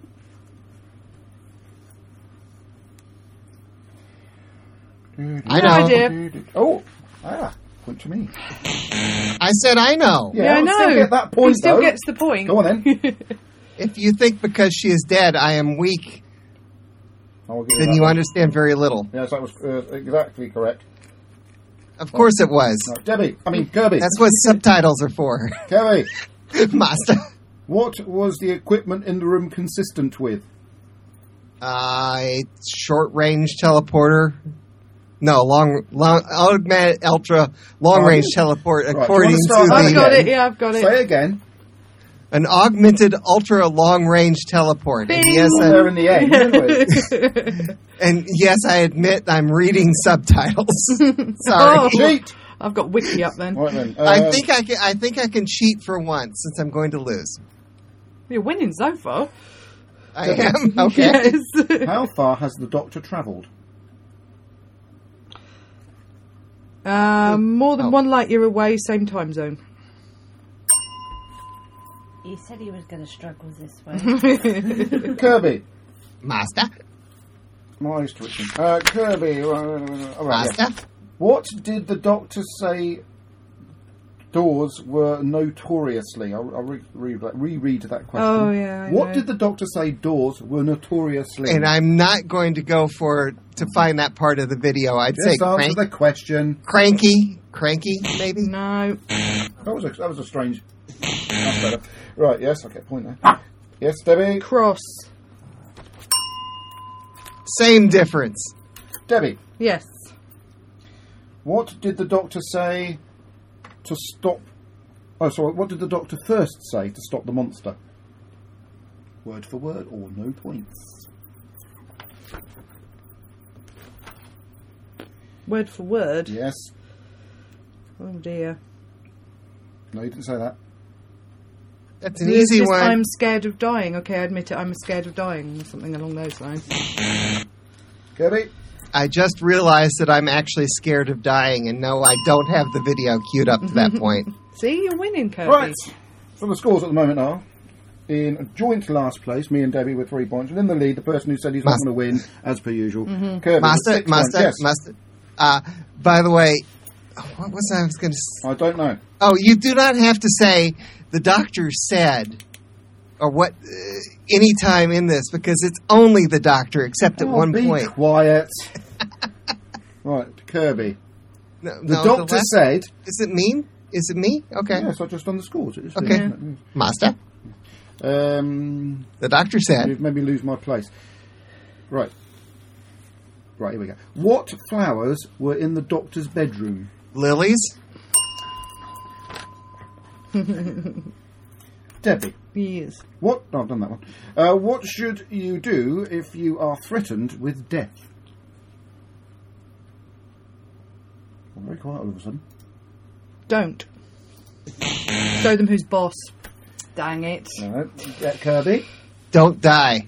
I know. idea. Oh, point to me. I said I know. Yeah, I I'll know. still get that point, He still though. gets the point. Go on then. If you think because she is dead I am weak, I'll give then that you one. understand very little. Yes, that was exactly correct. Of course it was. Right, Debbie, I mean Kirby. That's what subtitles are for. Kirby, Master. what was the equipment in the room consistent with? Short range teleporter. No, augmented ultra long range teleport. According to I've got it. Yeah, I've got it. Say it again. An augmented ultra long range teleport. And yes, they're in the end. Anyway. And yes, I admit I'm reading subtitles. Sorry, cheat. I've got Wiki up then. Right then. I think I can cheat for once since I'm going to lose. You're winning so far. I am. Okay. Yes. How far has the Doctor travelled? More than 1 light year away, same time zone. He said he was going to struggle this way. Kirby. Master. My restriction. Kirby. Master. Yeah. What did the Doctor say doors were notoriously? I'll reread that question. Oh, yeah. What did the Doctor say doors were notoriously? And I'm not going to go to find that part of the video. I'd say answer the question. Cranky, maybe. No. That was a strange. That's better. Right. Yes. Okay. Point there. Yes, Debbie. Cross. Same difference. Debbie. Yes. What did the Doctor say to stop... Oh, sorry. What did the Doctor first say to stop the monster? Word for word or no points? Word for word? Yes. Oh, dear. No, you didn't say that. That's an easy one. I'm scared of dying. Okay, I admit it. I'm scared of dying. Something along those lines. Kirby? I just realized that I'm actually scared of dying, and no, I don't have the video queued up to that point. See, you're winning, Kirby. Right. So the scores at the moment are in joint last place, me and Debbie with 3 points, and in the lead, the person who said he's not going to win, as per usual. Kirby, Master. By the way, what was I going to say? I don't know. Oh, you do not have to say the Doctor said, or what, any time in this, because it's only the Doctor, except at one point. Be quiet. Right, Kirby. The Doctor said... Is it me? Is it me? Okay. Yes, I just done the scores. Okay. Master. The Doctor said... You've made me lose my place. Right. Right, here we go. What flowers were in the Doctor's bedroom? Lilies. Debbie. Yes. What? Oh, I've done that one. What should you do if you are threatened with death? I'm very quiet all of a sudden. Don't. Show them who's boss. Dang it. All right. Kirby. Don't die.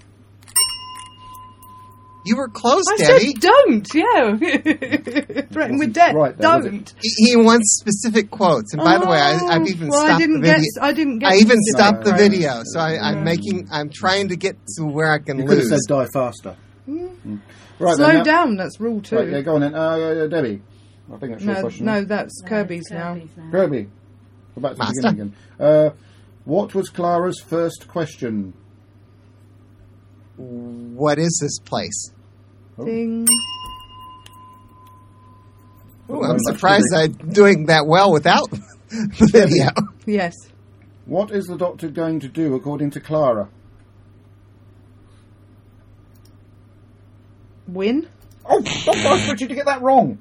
You were close, I Debbie. said don't, yeah. Threaten with death. Right, don't. He wants specific quotes. And by the way, I've even stopped the video. I even stopped the video. So I'm trying to get to where I can you lose. You could have said die faster. Right, slow down, that's rule 2. Right, yeah, go on then. Debbie. I think that's your question. No, that's Kirby's now. Kirby. Go back to the beginning again. What was Clara's first question? What is this place? Ding. Ooh, I'm surprised I'm doing that well without the video. Yes. What is the Doctor going to do according to Clara? Win? Oh, don't ask you to get that wrong.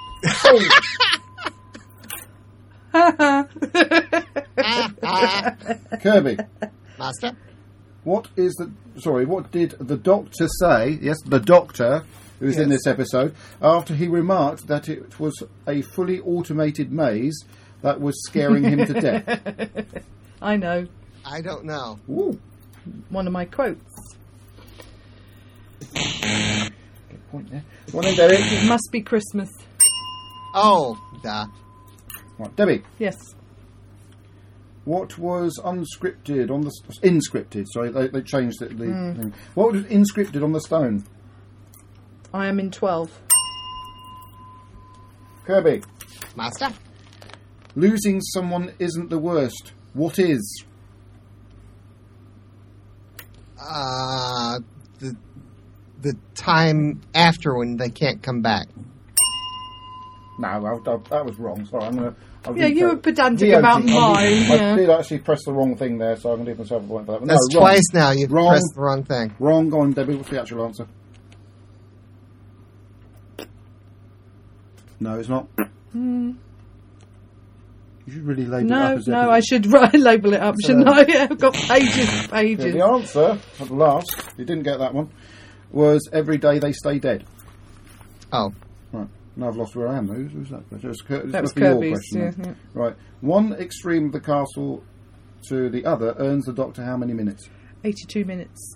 Kirby. Master? What did the Doctor say? Yes, the Doctor, who's in this episode, after he remarked that it was a fully automated maze that was scaring him to death. I know. I don't know. Ooh. One of my quotes. Good point there. Go on then, Debbie. It must be Christmas. Oh, duh. Right, Debbie. Yes. What was unscripted on the... Inscripted, sorry, they changed it. Thing. What was inscripted on the stone? I am in 12. Kirby. Master? Losing someone isn't the worst. What is? The time after when they can't come back. No, that was wrong. Sorry, I'm going to... Yeah, you were pedantic about mine. I did actually press the wrong thing there, so I'm going to give myself a point for that. But That's no, wrong. twice now you've pressed the wrong thing. Wrong. Go on, Debbie. What's the actual answer? No, it's not. You should really label it up as I should label it up, shouldn't I? Yeah, I've got pages. Yeah, the answer, at last, you didn't get that one, was every day they stay dead. Oh. Right. Now I've lost where I am. Who's that? That was your Kirby's. question, Yeah. Right. One extreme of the castle to the other earns the Doctor how many minutes? 82 minutes.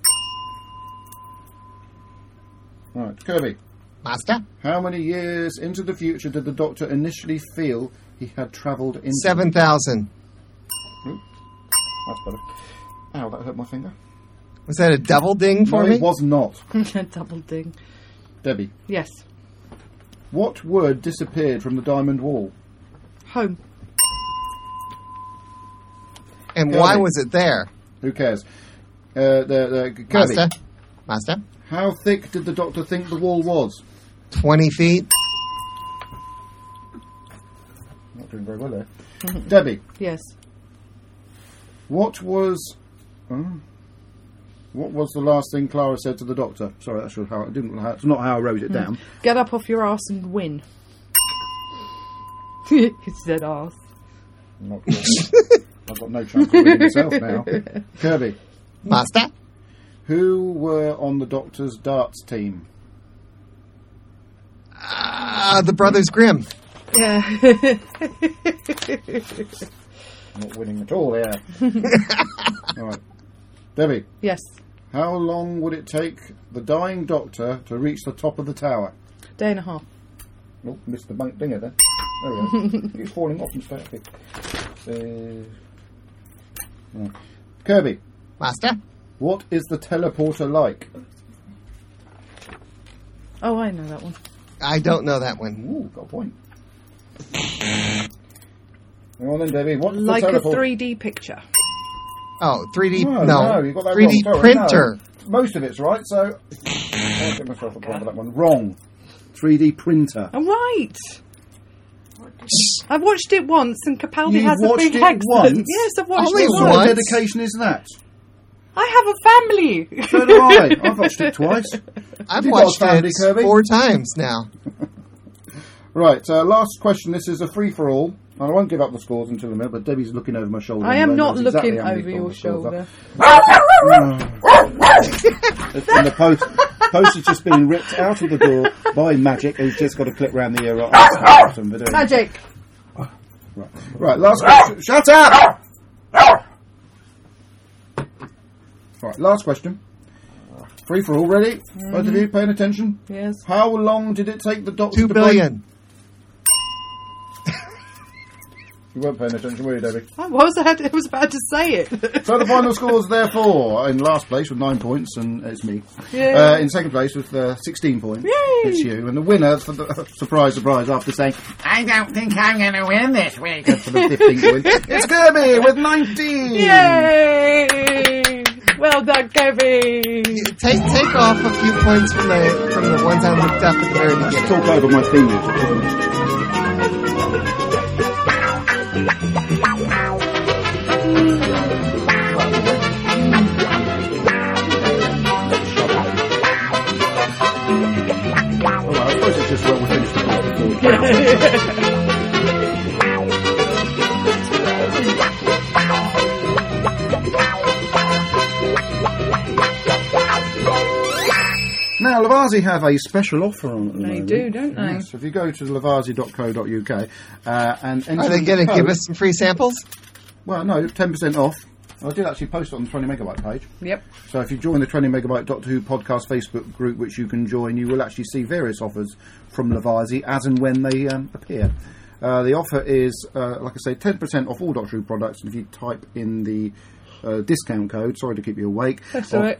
Right. Kirby. Master? How many years into the future did the Doctor initially feel he had travelled into? 7,000. That's better. Ow, that hurt my finger. Was that a double ding for me? No, it was not. Double ding. Debbie. Yes. What word disappeared from the diamond wall? Home. And Kirby. why was it there? Who cares? Kirby. Master? How thick did the Doctor think the wall was? 20 feet. Not doing very well there. Debbie. Yes. What was the last thing Clara said to the Doctor? Sorry, that's how it's not how I wrote it down. Get up off your arse and win. He said arse. Not good. I've got no chance of winning myself now. Kirby. Master? Who were on the Doctor's darts team? The Brothers Grimm. Yeah. Not winning at all, yeah. All right. Debbie. Yes. How long would it take the dying Doctor to reach the top of the tower? Day and a half. Oh, missed the dinger there. There we go. It's falling off and stuff. Kirby. Master? What is the teleporter like? Oh, I know that one. I don't know that one. Ooh, got a point. Come on then, Debbie. What's like the a teleporter? 3D picture. Oh, 3D... No, you got that 3D wrong. Sorry, printer. No. Most of it's right, so... I'll give myself a point for that one. Wrong. 3D printer. I'm right. I watched it once, and Capaldi You've has a watched big it accent. once? Yes, I've watched Only it what once. dedication is that? I have a family. So do I. I've watched it twice. I've You've got a watched family, it Kirby? 4 times now. Right, last question. This is a free-for-all. I won't give up the scores until a minute, but Debbie's looking over my shoulder. I am not knows looking exactly how many over your scores shoulder. And the post has just been ripped out of the door by Magic, who's just got a clip round the ear. Magic. Right, last question. Shut up! Right, last question. Free for all, ready? Both of you paying attention? Yes. How long did it take the Doctor 2 to billion. You weren't paying attention, were you, Debbie? I was about to say it. So the final scores, therefore, in last place with 9 points, and it's me. Yeah. In second place with 16 points, Yay. it's you. And the winner, for the surprise, after saying, I don't think I'm going to win this week. for the 15 points, it's Kirby with 19! Yay! Well done, Kirby. Take off a few points from the ones I looked up at the very Let's beginning. talk over my theme music. I suppose it's just well we finished the part before. Now, Lavazi have a special offer on at the moment. They do, don't they? Yes, if you go to lavazi.co.uk and enter Are they the going to code- give us some free samples? Well, no, 10% off. I did actually post it on the 20 megabyte page. Yep. So if you join the 20 megabyte Doctor Who podcast Facebook group, which you can join, you will actually see various offers from Lavazi as and when they appear. The offer is, like I say, 10% off all Doctor Who products. And if you type in the discount code, sorry to keep you awake, That's all right.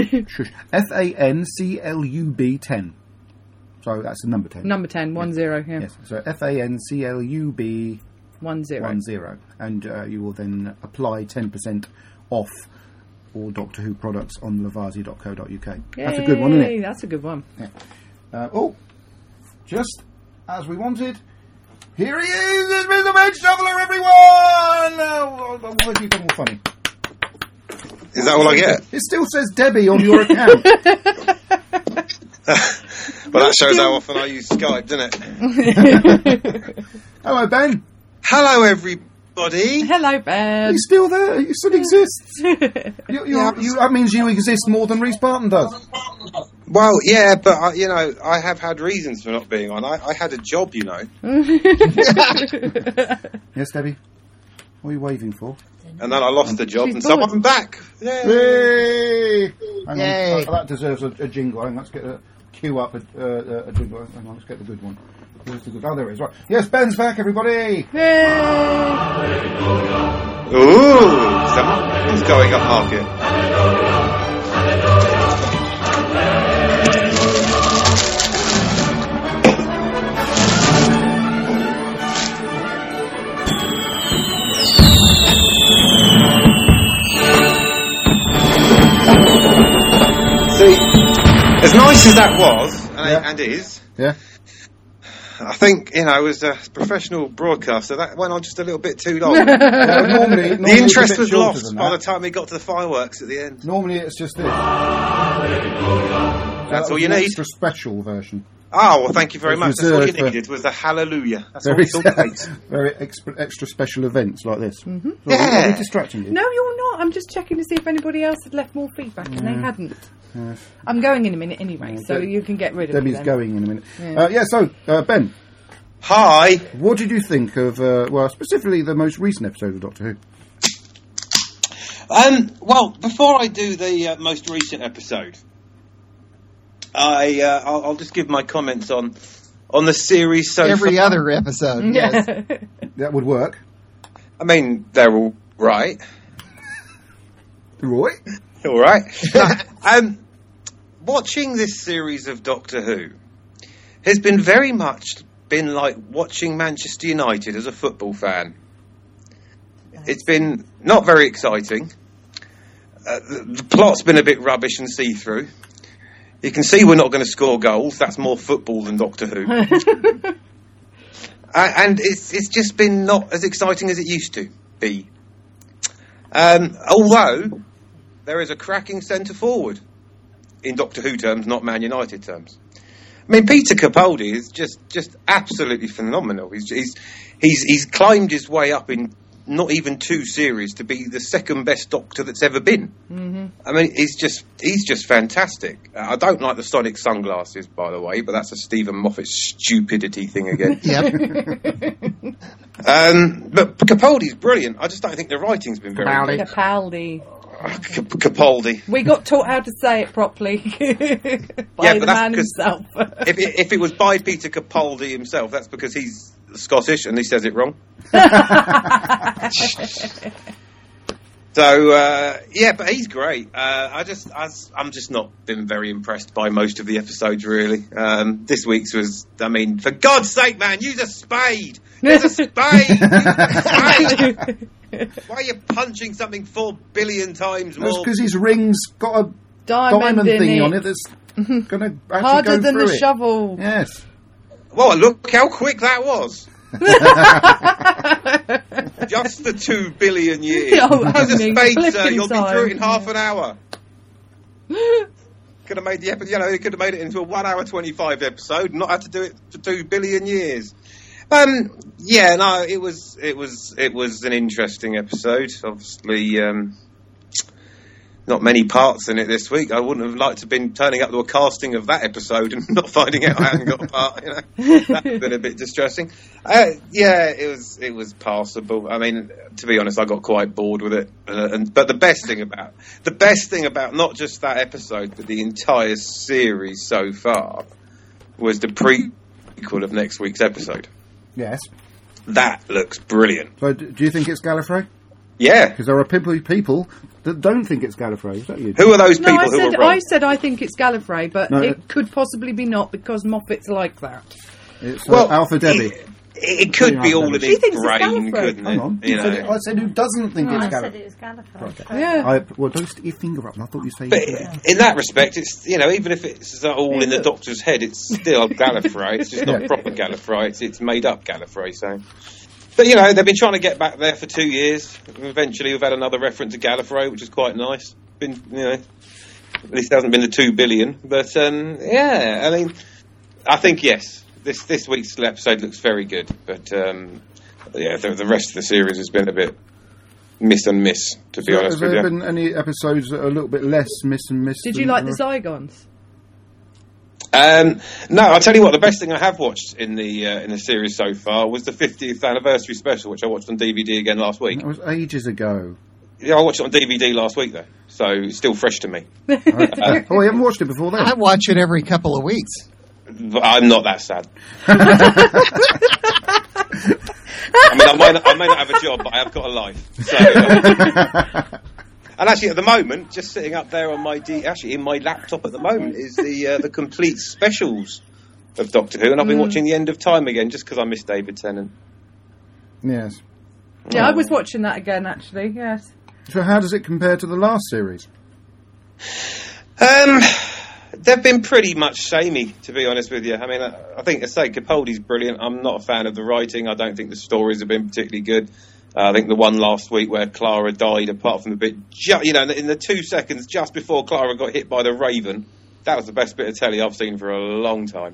FANCLUB 10. So that's the number 10. Number 10, 10, yeah. Yes. So FANCLUB 10. and you will then apply 10% off all Doctor Who products on lavazi.co.uk. That's a good one, isn't it? That's a good one. Yeah. Just as we wanted, Here he is! It's Mr. Ben Shoveler, everyone! What have you done more funny? Is that all I get? It still says Debbie on your account. Well, that shows how often I use Skype, doesn't it? Hello, Ben. Hello, everybody. Hello, Ben. He's still there. He still exists. That means you exist more than Reece Barton does. Well, yeah, but, I have had reasons for not being on. I had a job, Yes, Debbie? What are you waving for? And then I lost the job, and so I'm back. Yay! Yay! Hang Yay. on, that deserves a jingle. Hang on, let's get a cue up a jingle. Hang on, let's get the good one. Where's the good? Oh, there it is. Right. Yes, Ben's back, everybody. Ooh, someone's going up market. See, as nice as that was, and is, I think, as a professional broadcaster, that went on just a little bit too long. Normally the interest was lost by the time we got to the fireworks at the end. Normally it's just this. That's all you need. Extra special version. Oh, well, thank you very much. That's all you needed was the hallelujah. That's all it takes. Very extra special events like this. Mm-hmm. Are we distracting you? No, you're not. I'm just checking to see if anybody else had left more feedback, and they hadn't. Yes. I'm going in a minute anyway, so you can get rid of Debbie's me then. going in a minute. So, Ben. Hi. What did you think of, specifically the most recent episode of Doctor Who? Well, before I do the most recent episode, I'll just give my comments on the series so Every far. other episode, yes. That would work. I mean, they're all right. Right. All right. Watching this series of Doctor Who has been very much been like watching Manchester United as a football fan. It's been not very exciting. The plot's been a bit rubbish and see-through. You can see we're not going to score goals. That's more football than Doctor Who. And it's just been not as exciting as it used to be. Although there is a cracking centre forward in Doctor Who terms, not Man United terms. I mean, Peter Capaldi is just absolutely phenomenal. He's climbed his way up in not even 2 series to be the second best Doctor that's ever been. Mm-hmm. I mean, he's just fantastic. I don't like the Sonic sunglasses, by the way, but that's a Stephen Moffat stupidity thing again. Yep. But Capaldi's brilliant. I just don't think the writing's been very good. Capaldi. Capaldi. We got taught how to say it properly by the man himself. if it was by Peter Capaldi himself, that's because he's Scottish and he says it wrong. So but he's great. I'm just not been very impressed by most of the episodes, really. This week's was, I mean, for God's sake, man, use a spade. Use a spade. Why are you punching something 4 billion times more? That's because his ring's got a diamond thingy on it that's going to actually harder go than through the it. shovel. Yes. Well, look how quick that was. Just the 2 billion years. Use a spade, sir. You'll be through it in half an hour. Could have made the episode. He could have made it into a 1 hour 25 episode, not had to do it for 2 billion years. It was an interesting episode. Obviously, not many parts in it this week. I wouldn't have liked to have been turning up to a casting of that episode and not finding out I hadn't got a part. That would have been a bit distressing. It was passable. I mean, to be honest, I got quite bored with it. But the best thing about not just that episode, but the entire series so far, was the prequel of next week's episode. Yes. That looks brilliant. So, do you think it's Gallifrey? Yeah. Because there are people that don't think it's Gallifrey. Is that you? Who are those people who are wrong? I said I think it's Gallifrey, but it could possibly be not because Moffat's like that. It's Alpha Debbie. It could be all in She his thinks it's brain, Gallifrey. couldn't Hang on. it? You I said, know. I said who doesn't think it's I said Gallifrey. it was Gallifrey. Okay. Yeah. Well, don't stick your finger up. And I thought you said. But in that respect, it's, you know, even if it's all in the Doctor's head, it's still Gallifrey. It's just not proper Gallifrey. It's made up Gallifrey. So, but you know, they've been trying to get back there for 2 years. Eventually, we've had another reference to Gallifrey, which is quite nice. Been, you know, at least it hasn't been the 2 billion. But yeah, I mean, I think yes, this week's episode looks very good. But yeah, the rest of the series has been a bit miss and miss, to be honest with you. Have there been any episodes that are a little bit less miss and miss? Did you like the Zygons? No, I'll tell you what. The best thing I have watched in the series so far was the 50th anniversary special, which I watched on DVD again last week. That was ages ago. Yeah, I watched it on DVD last week though, so it's still fresh to me. Oh, you haven't watched it before then? I watch it every couple of weeks. But I'm not that sad. I mean, I may not have a job, but I have got a life. So, and actually, at the moment, just sitting up there on my in my laptop at the moment is the complete specials of Doctor Who, and I've been watching The End of Time again just because I miss David Tennant. Yes. Yeah, I was watching that again, actually, yes. So how does it compare to the last series? They've been pretty much samey, to be honest with you. I mean, I think, as I say, Capaldi's brilliant. I'm not a fan of the writing. I don't think the stories have been particularly good. I think the one last week where Clara died, apart from the bit, you know, in the 2 seconds just before Clara got hit by the Raven, that was the best bit of telly I've seen for a long time.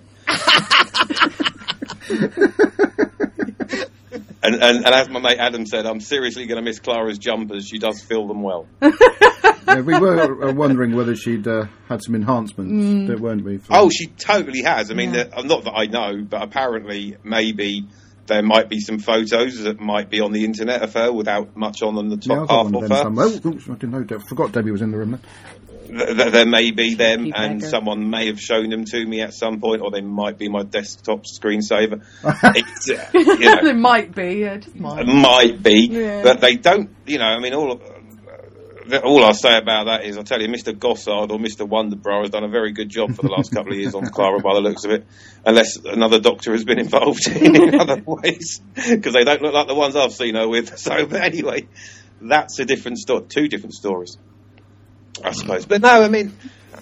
And as my mate Adam said, I'm seriously going to miss Clara's jumpers. She does fill them well. Yeah, we were wondering whether she'd had some enhancements, weren't we? Oh, she totally has. I mean, not that I know, but apparently maybe there might be some photos that might be on the internet of her without much on the top half of her. Oh, I didn't know. I forgot Debbie was in the room. There may be them, and someone may have shown them to me at some point, or they might be my desktop screensaver. You know, It might be, yeah, just might. Might be, Yeah. but they don't. You know, I mean, all I'll say about that is, I'll tell you, Mr. Gossard or Mr. Wonderborough has done a very good job for the last couple of years on Clara, by the looks of it, unless another Doctor has been involved in other ways, because they don't look like the ones I've seen her with. So, but anyway, that's a different story. 2 different stories, I suppose. But no, I mean,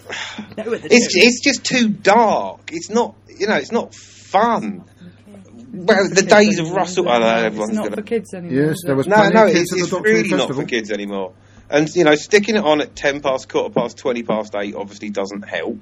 it's just too dark. It's not, you know, it's not fun. Well, the days of Russell. I know everyone's It's not going for kids anymore. Yes, there was No, plenty of kids it's at the Doctor Who really not Festival. for kids anymore. And, you know, sticking it on at 10 past, 20 past 8 obviously doesn't help.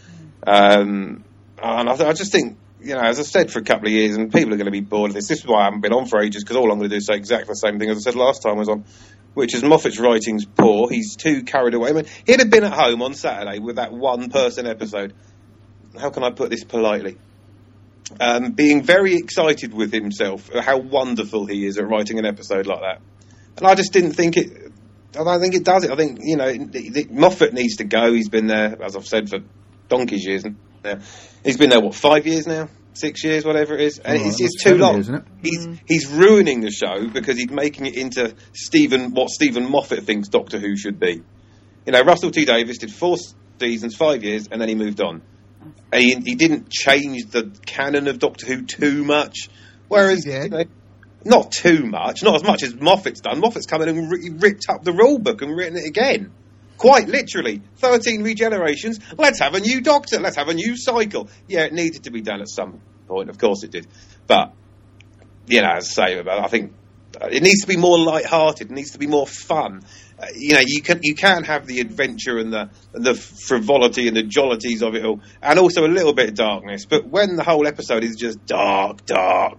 And I just think, you know, as I said for a couple of years, and people are going to be bored of this. This is why I haven't been on for ages, because all I'm going to do is say exactly the same thing as I said last time I was on, which is Moffat's writing's poor. He's too carried away. I mean, he'd have been at home on Saturday with that one-person episode. How can I put this politely? Being very excited with himself, how wonderful he is at writing an episode like that. And I just didn't think it. I don't think it does it. I think, you know, Moffat needs to go. He's been there, as I've said, for donkey's years now. He's been there, what, 5 years now? 6 years, whatever it is. And it's just too long. Years, isn't it? He's ruining the show because he's making it into what Stephen Moffat thinks Doctor Who should be. You know, Russell T Davies did 4 seasons, 5 years, and then he moved on. And he didn't change the canon of Doctor Who too much. Whereas, you know, not too much, not as much as Moffat's done. Moffat's come in and ripped up the rule book and written it again. Quite literally. 13 regenerations. Let's have a new Doctor. Let's have a new cycle. Yeah, it needed to be done at some point. Of course it did. But, you know, as I say, I think it needs to be more light-hearted. It needs to be more fun. You know, you can have the adventure and the frivolity and the jollities of it all, and also a little bit of darkness. But when the whole episode is just dark. Well,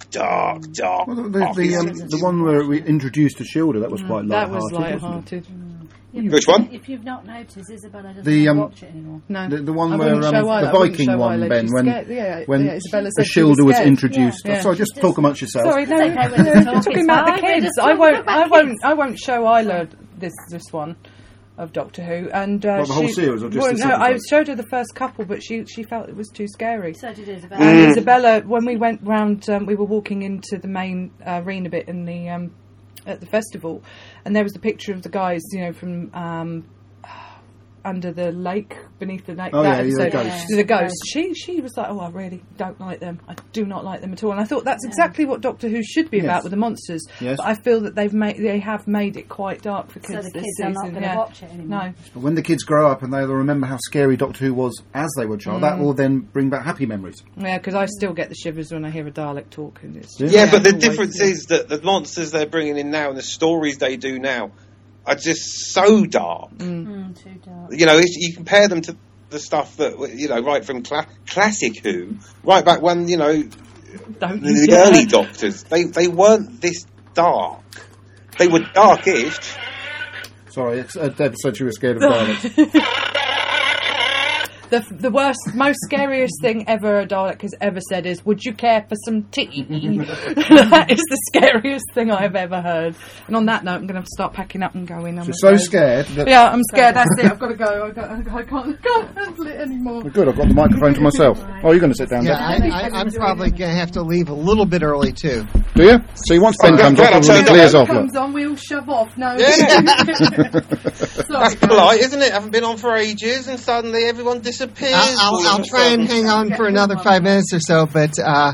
the one where we introduced Ashilda, that was quite light-hearted. That was light-hearted. Which one? If you've not noticed, Isabella doesn't The, watch it anymore. No, The one I where wouldn't show Isla. the I wouldn't Viking show one, Isla. Ben, She's when scared. Yeah, Isabella said she Ashilda was scared. introduced. Yeah. Sorry, just talk amongst yourselves. Sorry, no, It's okay when no, you talk, talking it's about the fine. We're kids. just I talking about kids. won't show Isla this one of Doctor Who, and the whole series, or just well, this no, I episode? showed her the first couple, but she felt it was too scary. So did Isabella. And Isabella, when we went round, we were walking into the main arena bit in the at the festival, and there was the picture of the guys, you know, from under the lake, beneath the lake. Oh, that yeah, episode, the ghosts. the ghost. She was like, I really don't like them. I do not like them at all. And I thought that's exactly what Doctor Who should be about with the monsters. Yes. But I feel that they have made it quite dark for kids the this kids season. are not going to watch it anymore. No. But when the kids grow up and they'll remember how scary Doctor Who was as they were a child, that will then bring back happy memories. Yeah, because I still get the shivers when I hear a Dalek talk. And it's Yeah, but the difference is that the monsters they're bringing in now and the stories they do now are just so dark. Too dark. You know, you compare them to the stuff that, you know, right from classic Who, right back when, you know, the early Doctors, they weren't this dark. They were darkish. Sorry, Deb said she was scared of Daleks. The worst, most scariest thing ever a Dalek has ever said is, "Would you care for some tea?" That is the scariest thing I've ever heard. And on that note, I'm going to start packing up and going. She's so scared. That I'm scared. That's it. I've got to go. I can't handle it anymore. Good, I've got the microphone to myself. Oh, you're going to sit down, Yeah, Deb? I'm probably going to have to leave a little bit early too. Do you? So once Ben comes off, everybody clears off. Comes on, we'll shove off. No. That's polite, isn't it? Haven't been on for ages and suddenly everyone disappears. I'll try and hang on for another 5 minutes or so, but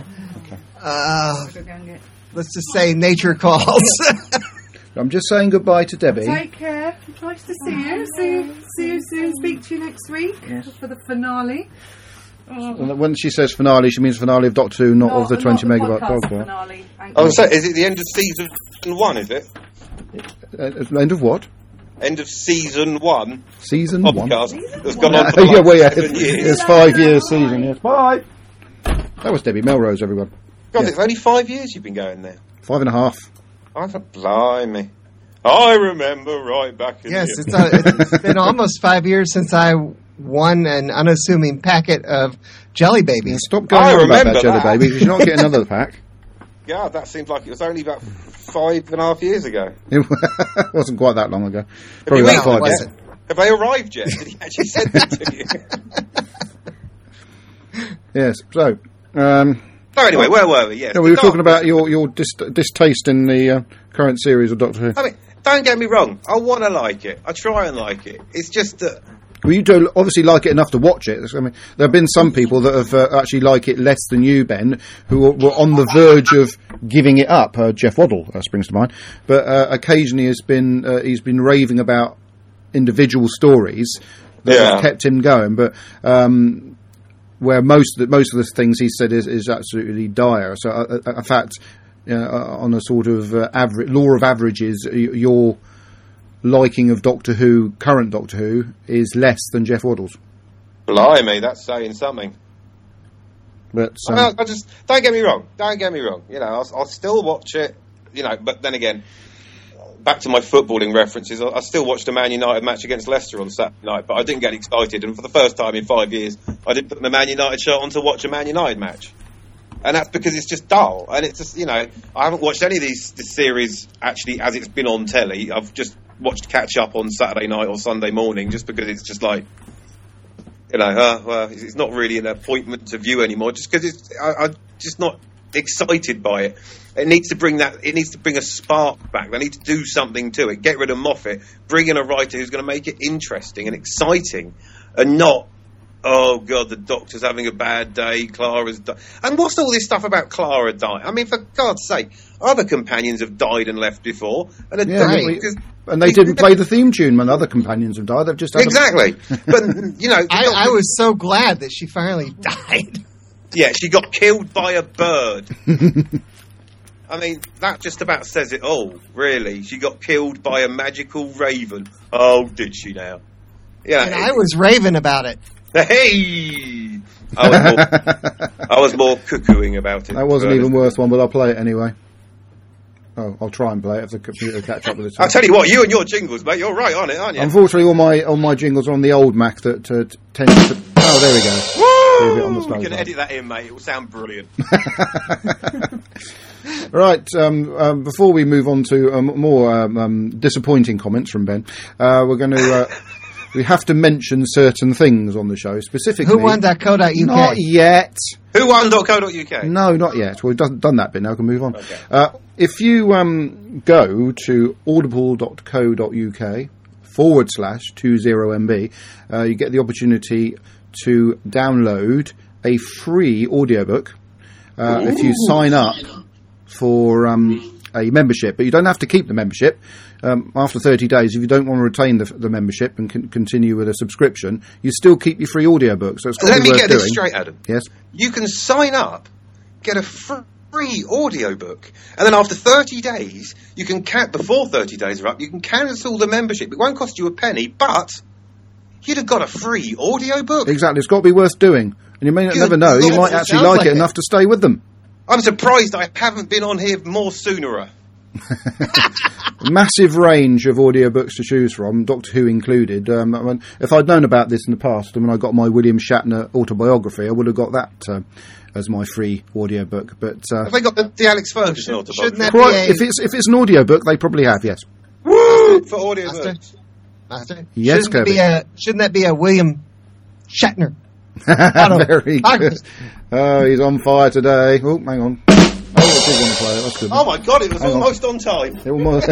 let's just say nature calls. I'm just saying goodbye to Debbie. Take care. Nice to see you. See you soon. Speak to you next week for the finale. And when she says finale, she means finale of Doctor Who, not of the 20 megabyte podcast. Oh, so is it the end of season 1, is it? End of what? End of season 1. Season 1? Podcast. It's gone on for like 7 years. It's 5 years season, yes. Bye! That was Debbie Melrose, everyone. God, it's only 5 years you've been going there. 5.5. I thought, blimey. I remember right back in Yes, the... it's been almost 5 years since I won an unassuming packet of Jelly Babies. Stop going on about that Jelly Baby, because you're not getting another pack. Yeah, that seems like it was only about 5.5 years ago. It wasn't quite that long ago. Probably about 5 years. Have they arrived yet? Did he actually send that to you? Yes, so... So anyway, where were we? Yes, we were talking about your distaste in the current series of Doctor Who. I mean, don't get me wrong. I want to like it. I try and like it. It's just that... Well, you do obviously like it enough to watch it. I mean, there have been some people that have actually like it less than you, Ben, who were on the verge of giving it up. Jeff Waddle springs to mind, but occasionally he's been raving about individual stories that have kept him going. But where most of the things he said is absolutely dire. So, in fact, on a sort of law of averages, your liking of Doctor Who, current Doctor Who, is less than Jeff Waddle's. Blimey, that's saying something. But I just don't get me wrong. You know, I'll still watch it. You know, but then again, back to my footballing references. I still watched a Man United match against Leicester on Saturday night, but I didn't get excited. And for the first time in 5 years, I didn't put my Man United shirt on to watch a Man United match. And that's because it's just dull. And it's just, you know, I haven't watched any of this series actually as it's been on telly. I've just watched catch up on Saturday night or Sunday morning just because it's just like, you know, well, it's not really an appointment to view anymore just because I'm just not excited by it. It needs to bring a spark back. They need to do something to it. Get rid of Moffat. Bring in a writer who's going to make it interesting and exciting and not, oh God, the Doctor's having a bad day, Clara's died. And what's all this stuff about Clara dying? I mean, for God's sake, other companions have died and left before. And and they didn't play the theme tune when other companions have died. They've just had exactly. But, you know... I was so glad that she finally died. Yeah, she got killed by a bird. I mean, that just about says it all, really. She got killed by a magical raven. Oh, did she now? Yeah, and I was raving about it. Hey! I was more cuckooing about it. That wasn't even worth one, but I'll play it anyway. Oh, I'll try and play it if the computer catch up with it. I'll tell you what, you and your jingles, mate, you're right on it, aren't you? Unfortunately, all my jingles are on the old Mac that tend to... Oh, there we go. Woo! We can edit that in, mate. It will sound brilliant. Right, before we move on to more disappointing comments from Ben, we're going to... we have to mention certain things on the show, specifically... Whowon.co.uk. Not yet. Whowon.co.uk. No, not yet. We've done that bit now. We can move on. Okay. If you go to audible.co.uk /20MB, you get the opportunity to download a free audiobook if you sign up for a membership. But you don't have to keep the membership. After 30 days, if you don't want to retain the membership and continue with a subscription, you still keep your free audiobook. So it's got to be worth doing. Let me get this straight, Adam. Yes? You can sign up, get a free audiobook, and then after 30 days, you can before 30 days are up, you can cancel the membership. It won't cost you a penny, but you'd have got a free audiobook. Exactly. It's got to be worth doing. And you may never know. You might actually like it enough to stay with them. I'm surprised I haven't been on here more sooner. Massive range of audiobooks to choose from, Doctor Who included. If I'd known about this in the past, when I got my William Shatner autobiography, I would have got that as my free audiobook. But have they got the Alex Ferguson autobiography? If it's an audiobook, they probably have. Yes. Woo! For audiobooks. Yes, Kirby. Shouldn't that be a William Shatner? Very good. Oh, he's on fire today. Oh, hang on. That's good. Oh my God! It was almost on time. Almost.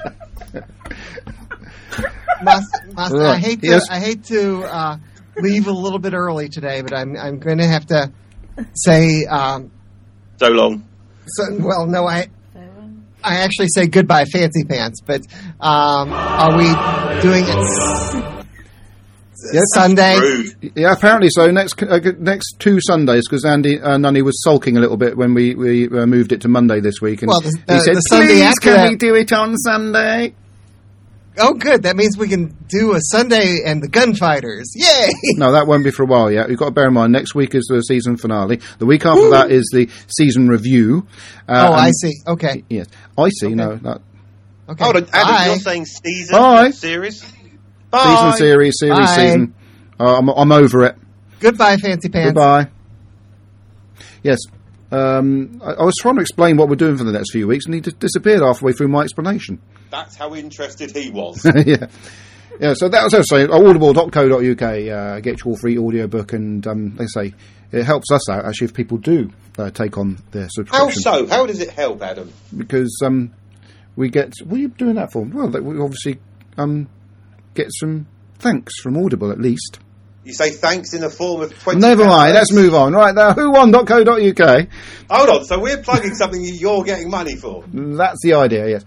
Master, I hate to leave a little bit early today, but I'm going to have to say so long. Well, no, I actually say goodbye, Fancy Pants. But are we doing it? Yes. Sunday. Yeah, apparently so. Next 2 Sundays, because Nunny was sulking a little bit when we moved it to Monday this week, and he said, "Please, can we do it on Sunday?" Oh, good. That means we can do a Sunday and the Gunfighters. Yay! No, that won't be for a while yet. You've got to bear in mind, next week is the season finale. The week after that is the season review. I see. Okay. Yes, I see. Okay. No. Okay. Hold on, Adam, you're saying season series? Bye. Season. I'm over it. Goodbye, Fancy Pants. Goodbye. Yes. I was trying to explain what we're doing for the next few weeks, and he disappeared halfway through my explanation. That's how interested he was. Yeah. So that was saying. Audible.co.uk get your free audiobook, and they say it helps us out actually if people do take on their subscription. How so? How does it help, Adam? Because we get. What are you doing that for? Well, we obviously get some thanks from Audible at least. You say thanks in the form of 20. Never mind, let's move on. Right now, whowon.co.uk. Hold on, so we're plugging something you're getting money for? That's the idea, yes.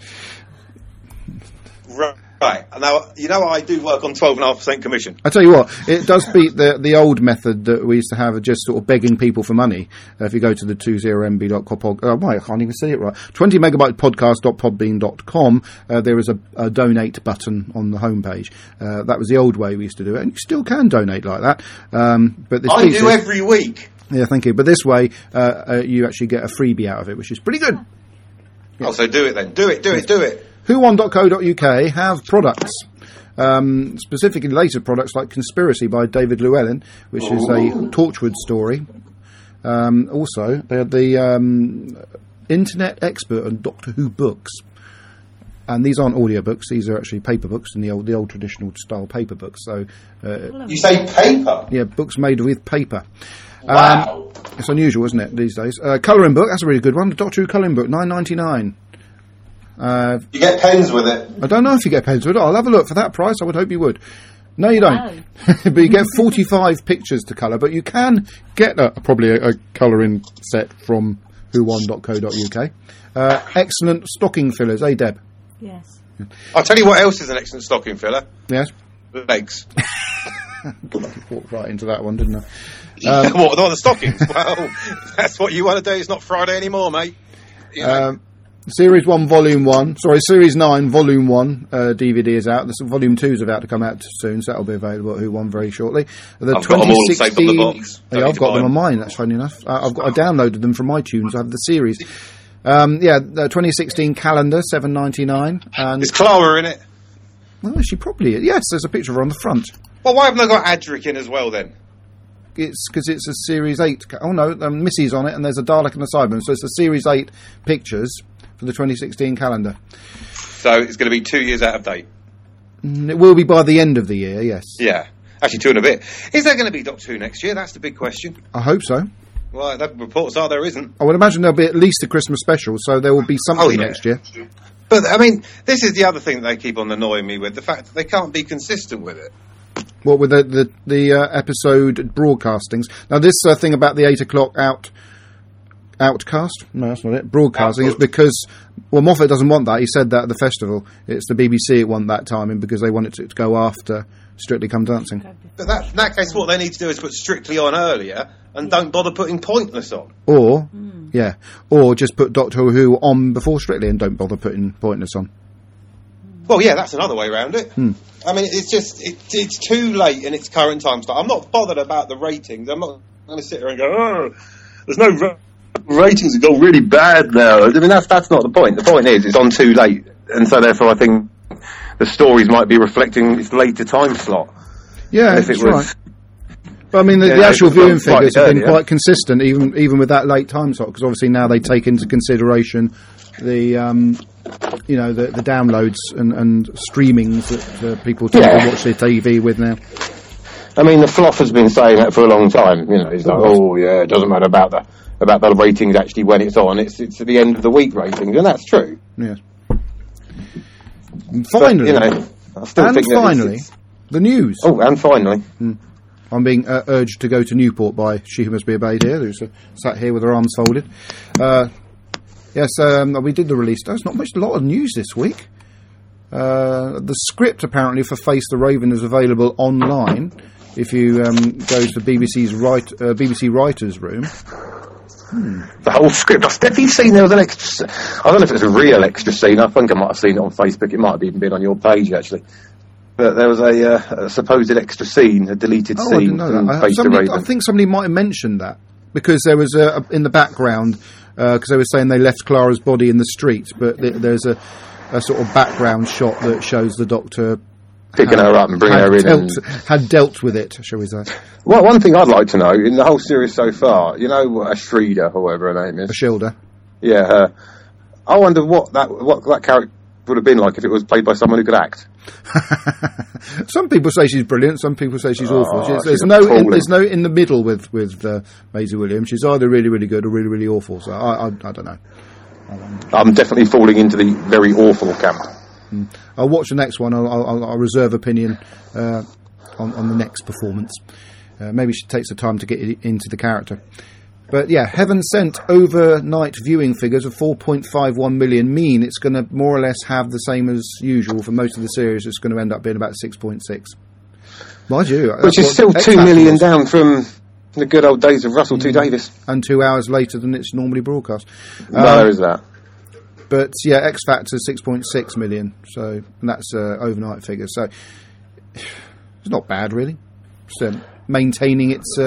Right. Now, you know I do work on 12.5% commission. I tell you what, it does beat the old method that we used to have of just sort of begging people for money. If you go to the 20mb.com, I can't even say it right, 20megabitepodcast.podbean.com, there is a donate button on the homepage. That was the old way we used to do it, and you still can donate like that. But this I do every week. Yeah, thank you. But this way, you actually get a freebie out of it, which is pretty good. Yeah. Oh, so do it then. Do it. whowon.co.uk have products, specifically later products like Conspiracy by David Llewellyn, which is a Torchwood story. Also, they're the internet expert on Doctor Who books. And these aren't audiobooks, these are actually paper books, in the old traditional style paper books. So, you say paper? Yeah, books made with paper. Wow. It's unusual, isn't it, these days? Colouring book, that's a really good one. The Doctor Who colouring book, $9.99. You get pens with it? I don't know if you get pens with it. I'll have a look. For that price, I would hope you would. No, you don't. But you get 45 pictures to colour, but you can get probably a colouring set from whowon.co.uk. Excellent stocking fillers, Deb? Yes. I'll tell you what else is an excellent stocking filler. Yes? Legs. Walked right into that one, didn't I? What, the stockings? Well, that's what you want to do. It's not Friday anymore, mate. You know. Series 9, Volume 1 DVD is out. Volume 2 is about to come out soon, so that'll be available at Who Won very shortly. I've got them all saved on the box. Yeah, I've got them on mine, that's funny enough. I downloaded them from iTunes. I have the series. The 2016 calendar, $7.99. And is Clara in it? Well, she probably is. Yes, there's a picture of her on the front. Well, why haven't I got Adric in as well then? It's because it's a Series 8. Oh no, Missy's on it, and there's a Dalek and a Cyberman. So it's a Series 8 pictures for the 2016 calendar. So it's going to be 2 years out of date? It will be by the end of the year, yes. Yeah, actually 2 and a bit. Is there going to be Doctor Who next year? That's the big question. I hope so. Well, the reports are there isn't. I would imagine there'll be at least a Christmas special, so there will be something next year. But I mean, this is the other thing that they keep on annoying me with, the fact that they can't be consistent with it. What with the episode broadcastings? Now, this thing about the 8 o'clock outcast? No, that's not it. Broadcasting is because, well, Moffat doesn't want that. He said that at the festival. It's the BBC that want that timing because they want it to go after Strictly Come Dancing. But in that case, what they need to do is put Strictly on earlier and don't bother putting Pointless on. Or, or just put Doctor Who on before Strictly and don't bother putting Pointless on. Well, yeah, that's another way around it. I mean, it's just, it's too late in its current time slot. I'm not bothered about the ratings. I'm not going to sit here and go, oh, there's no ratings have gone really bad now. I mean, that's not the point. The point is it's on too late. And so, therefore, I think the stories might be reflecting its later time slot. Yeah, if it was, right. But I mean, the actual viewing figures have been quite consistent, even with that late time slot, because obviously now they take into consideration the the downloads and streamings that people tend to watch their TV with now. I mean, the Floff has been saying that for a long time. You know, he's like, oh yeah, it doesn't matter about the ratings actually when it's on. It's at the end of the week ratings, and that's true. Yes. Finally, but, I still think the news. Oh, and finally. I'm being urged to go to Newport by She Who Must Be Obeyed here, who's sat here with her arms folded. Yes, we did the release. There's not a lot of news this week. The script, apparently, for Face the Raven is available online if you go to BBC's BBC Writers' Room. The whole script. I've definitely seen there was an extra. I don't know if it's a real extra scene. I think I might have seen it on Facebook. It might have even been on your page actually. But there was a supposed extra scene, a deleted scene. I didn't know that. Face the Raven. I think somebody might have mentioned that because there was in the background because they were saying they left Clara's body in the street, but there's a sort of background shot that shows the Doctor picking her up and bringing her in. Had dealt with it, shall we say. Well, one thing I'd like to know, in the whole series so far, you know, Ashrida, or whatever her name is. Ashilda. Yeah, her. I wonder what that character would have been like if it was played by someone who could act. Some people say she's brilliant, some people say she's awful. There's no in the middle with Maisie Williams. She's either really, really good or really, really awful. So I don't know. I'm definitely falling into the very awful camp. I'll watch the next one. I'll reserve opinion on the next performance. Maybe she takes the time to get into the character. But yeah, Heaven Sent overnight viewing figures of 4.51 million mean it's going to more or less have the same as usual for most of the series. It's going to end up being about 6.6. Mind you, which is still 2 million down from the good old days of Russell T Davies, and 2 hours later than it's normally broadcast. There is that. But yeah, X Factor 6.6 million, so and that's overnight figure. So it's not bad, really. Just, maintaining its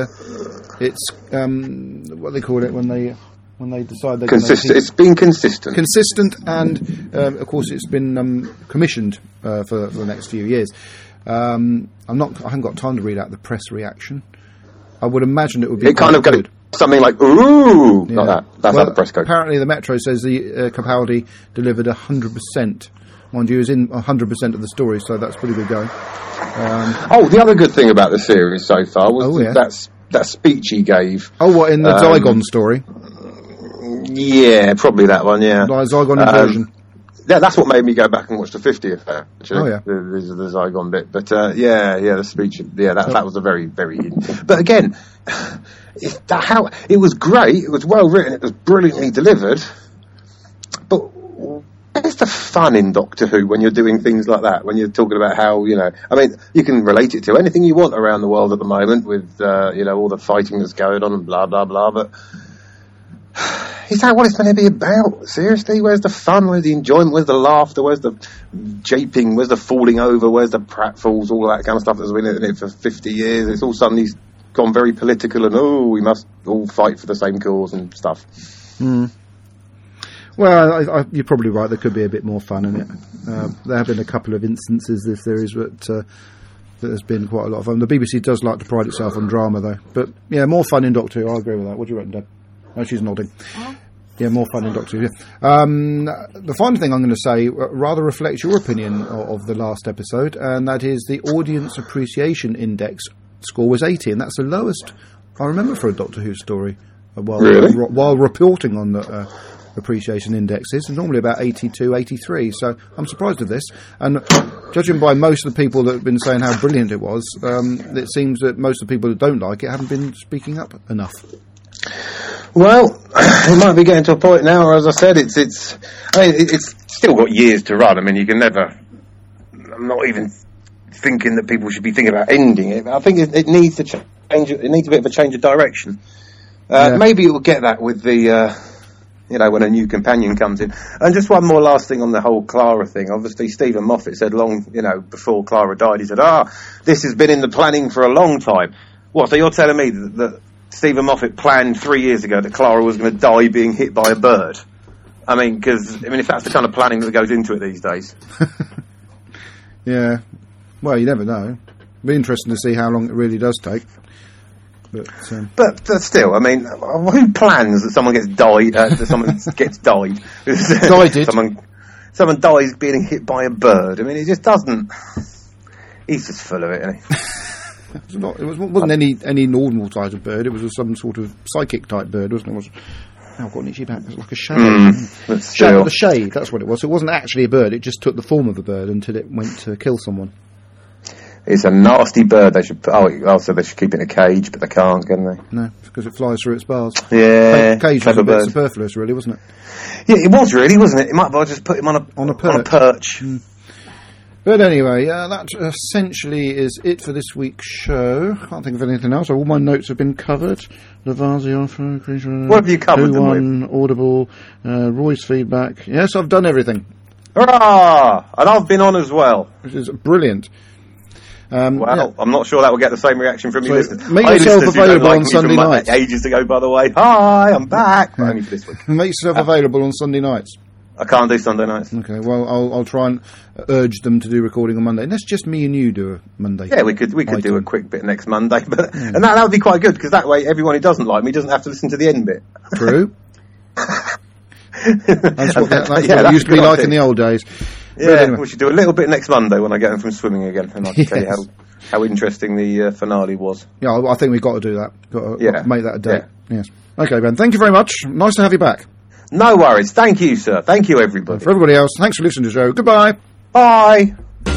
what they call it when they decide they're consistent. It's been consistent, and of course it's been commissioned for the next few years. I haven't got time to read out the press reaction. I would imagine it would be kind of good. Something like ooh, like that. That's how the press goes. Apparently, the Metro says the Capaldi delivered 100%. Mind you, is in 100% of the story, so that's pretty good going. The other good thing about the series so far was that speech he gave. Oh, what, in the Zygon story? Yeah, probably that one. Yeah, Zygon inversion. Yeah, that's what made me go back and watch the 50th there. Actually. Oh yeah, the Zygon bit. But the speech. Yeah, that was a very, very. But again, it was great. It was well written. It was brilliantly delivered. But where's the fun in Doctor Who when you're doing things like that? When you're talking about how I mean, you can relate it to anything you want around the world at the moment with all the fighting that's going on and blah blah blah. But is that what it's going to be about? Seriously, where's the fun? Where's the enjoyment? Where's the laughter? Where's the japing? Where's the falling over? Where's the pratfalls? All that kind of stuff that's been in it for 50 years. It's all suddenly gone very political and we must all fight for the same cause and stuff. Well, you're probably right. There could be a bit more fun in it. There have been a couple of instances this series that there's been quite a lot of fun. The BBC does like to pride itself on drama, though. But yeah, more fun in Doctor Who. I agree with that. What do you reckon, Deb? Oh, she's nodding. Yeah, more fun in Doctor Who. Yeah. The final thing I'm going to say rather reflects your opinion of the last episode, and that is the Audience Appreciation Index score was 80, and that's the lowest I remember for a Doctor Who story. While reporting on appreciation index is. It's normally about 82, 83, so I'm surprised at this. And judging by most of the people that have been saying how brilliant it was, it seems that most of the people who don't like it haven't been speaking up enough. Well, it might be getting to a point now where, as I said, it's still got years to run. I mean, you can never... I'm not even thinking that people should be thinking about ending it. I think it needs to change. It needs a bit of a change of direction. Maybe it will get that with the, when a new companion comes in. And just one more last thing on the whole Clara thing. Obviously, Stephen Moffat said before Clara died, he said, this has been in the planning for a long time. What, so you're telling me that Stephen Moffat planned 3 years ago that Clara was going to die being hit by a bird? I mean, if that's the kind of planning that goes into it these days. Yeah. Well, you never know. It'll be interesting to see how long it really does take. But still, I mean, who plans that someone gets died? That someone gets died. Someone dies being hit by a bird. I mean, it just doesn't. He's just full of it, isn't he? It wasn't any normal type of bird. It was some sort of psychic type bird, wasn't it? I've got an itchy back. It was like a shadow. The shade. That's what it was. It wasn't actually a bird. It just took the form of a bird until it went to kill someone. It's a nasty bird. They should. Also they should keep it in a cage, but they can't, can they? No, because it flies through its bars. Yeah, cage was a bit superfluous, really, wasn't it? Yeah, it was really, wasn't it? It might have well just put him on a perch. Mm. But anyway, that essentially is it for this week's show. Can't think of anything else. All my notes have been covered. Lavazzi offer, what have you covered them with? Audible, Roy's feedback. Yes, I've done everything. Hurrah! And I've been on as well. Which is brilliant. I'm not sure that will get the same reaction from you listeners. Make yourself available on Sunday nights. Ages ago, by the way. Hi, I'm back. Yeah. Only for this week. Make yourself available on Sunday nights. I can't do Sunday nights. Okay, well, I'll try and urge them to do recording on Monday. And that's just me and you do a Monday. Yeah, we could do a quick bit next Monday, but and that would be quite good because that way everyone who doesn't like me doesn't have to listen to the end bit. True. That's what it used to be like in the old days. Yeah, anyway. We should do a little bit next Monday when I get home from swimming again, and I can tell you how interesting the finale was. Yeah, I think we've got to do that. Got to make that a date. Yeah. Yes. Okay, Ben. Thank you very much. Nice to have you back. No worries. Thank you, sir. Thank you, everybody. For everybody else, thanks for listening to the show. Goodbye. Bye.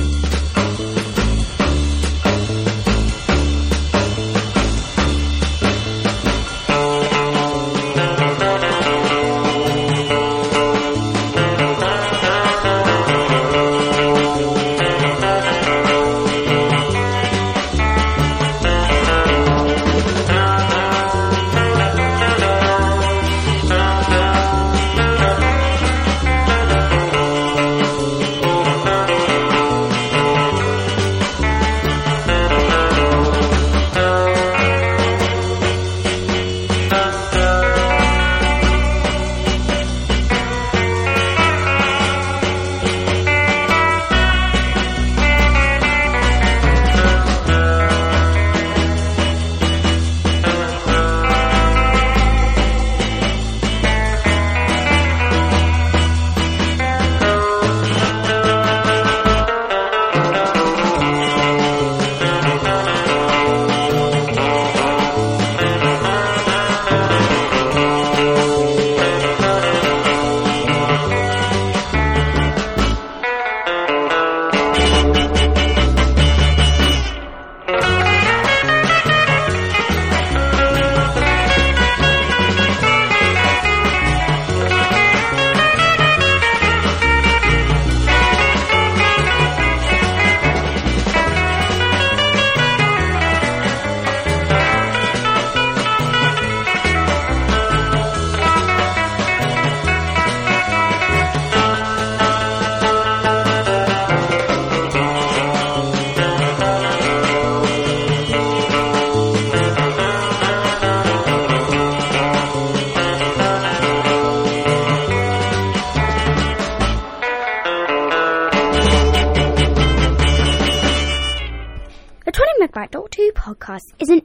Podcast is an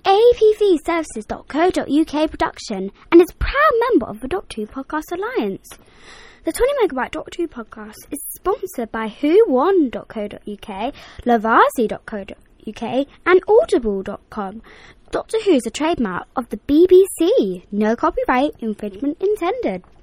appvservices.co.uk production and is a proud member of the Doctor Who Podcast Alliance. The 20 Megabyte Doctor Who Podcast is sponsored by whowon.co.uk, lavazzi.co.uk and audible.com. Doctor Who is a trademark of the BBC. No copyright infringement intended.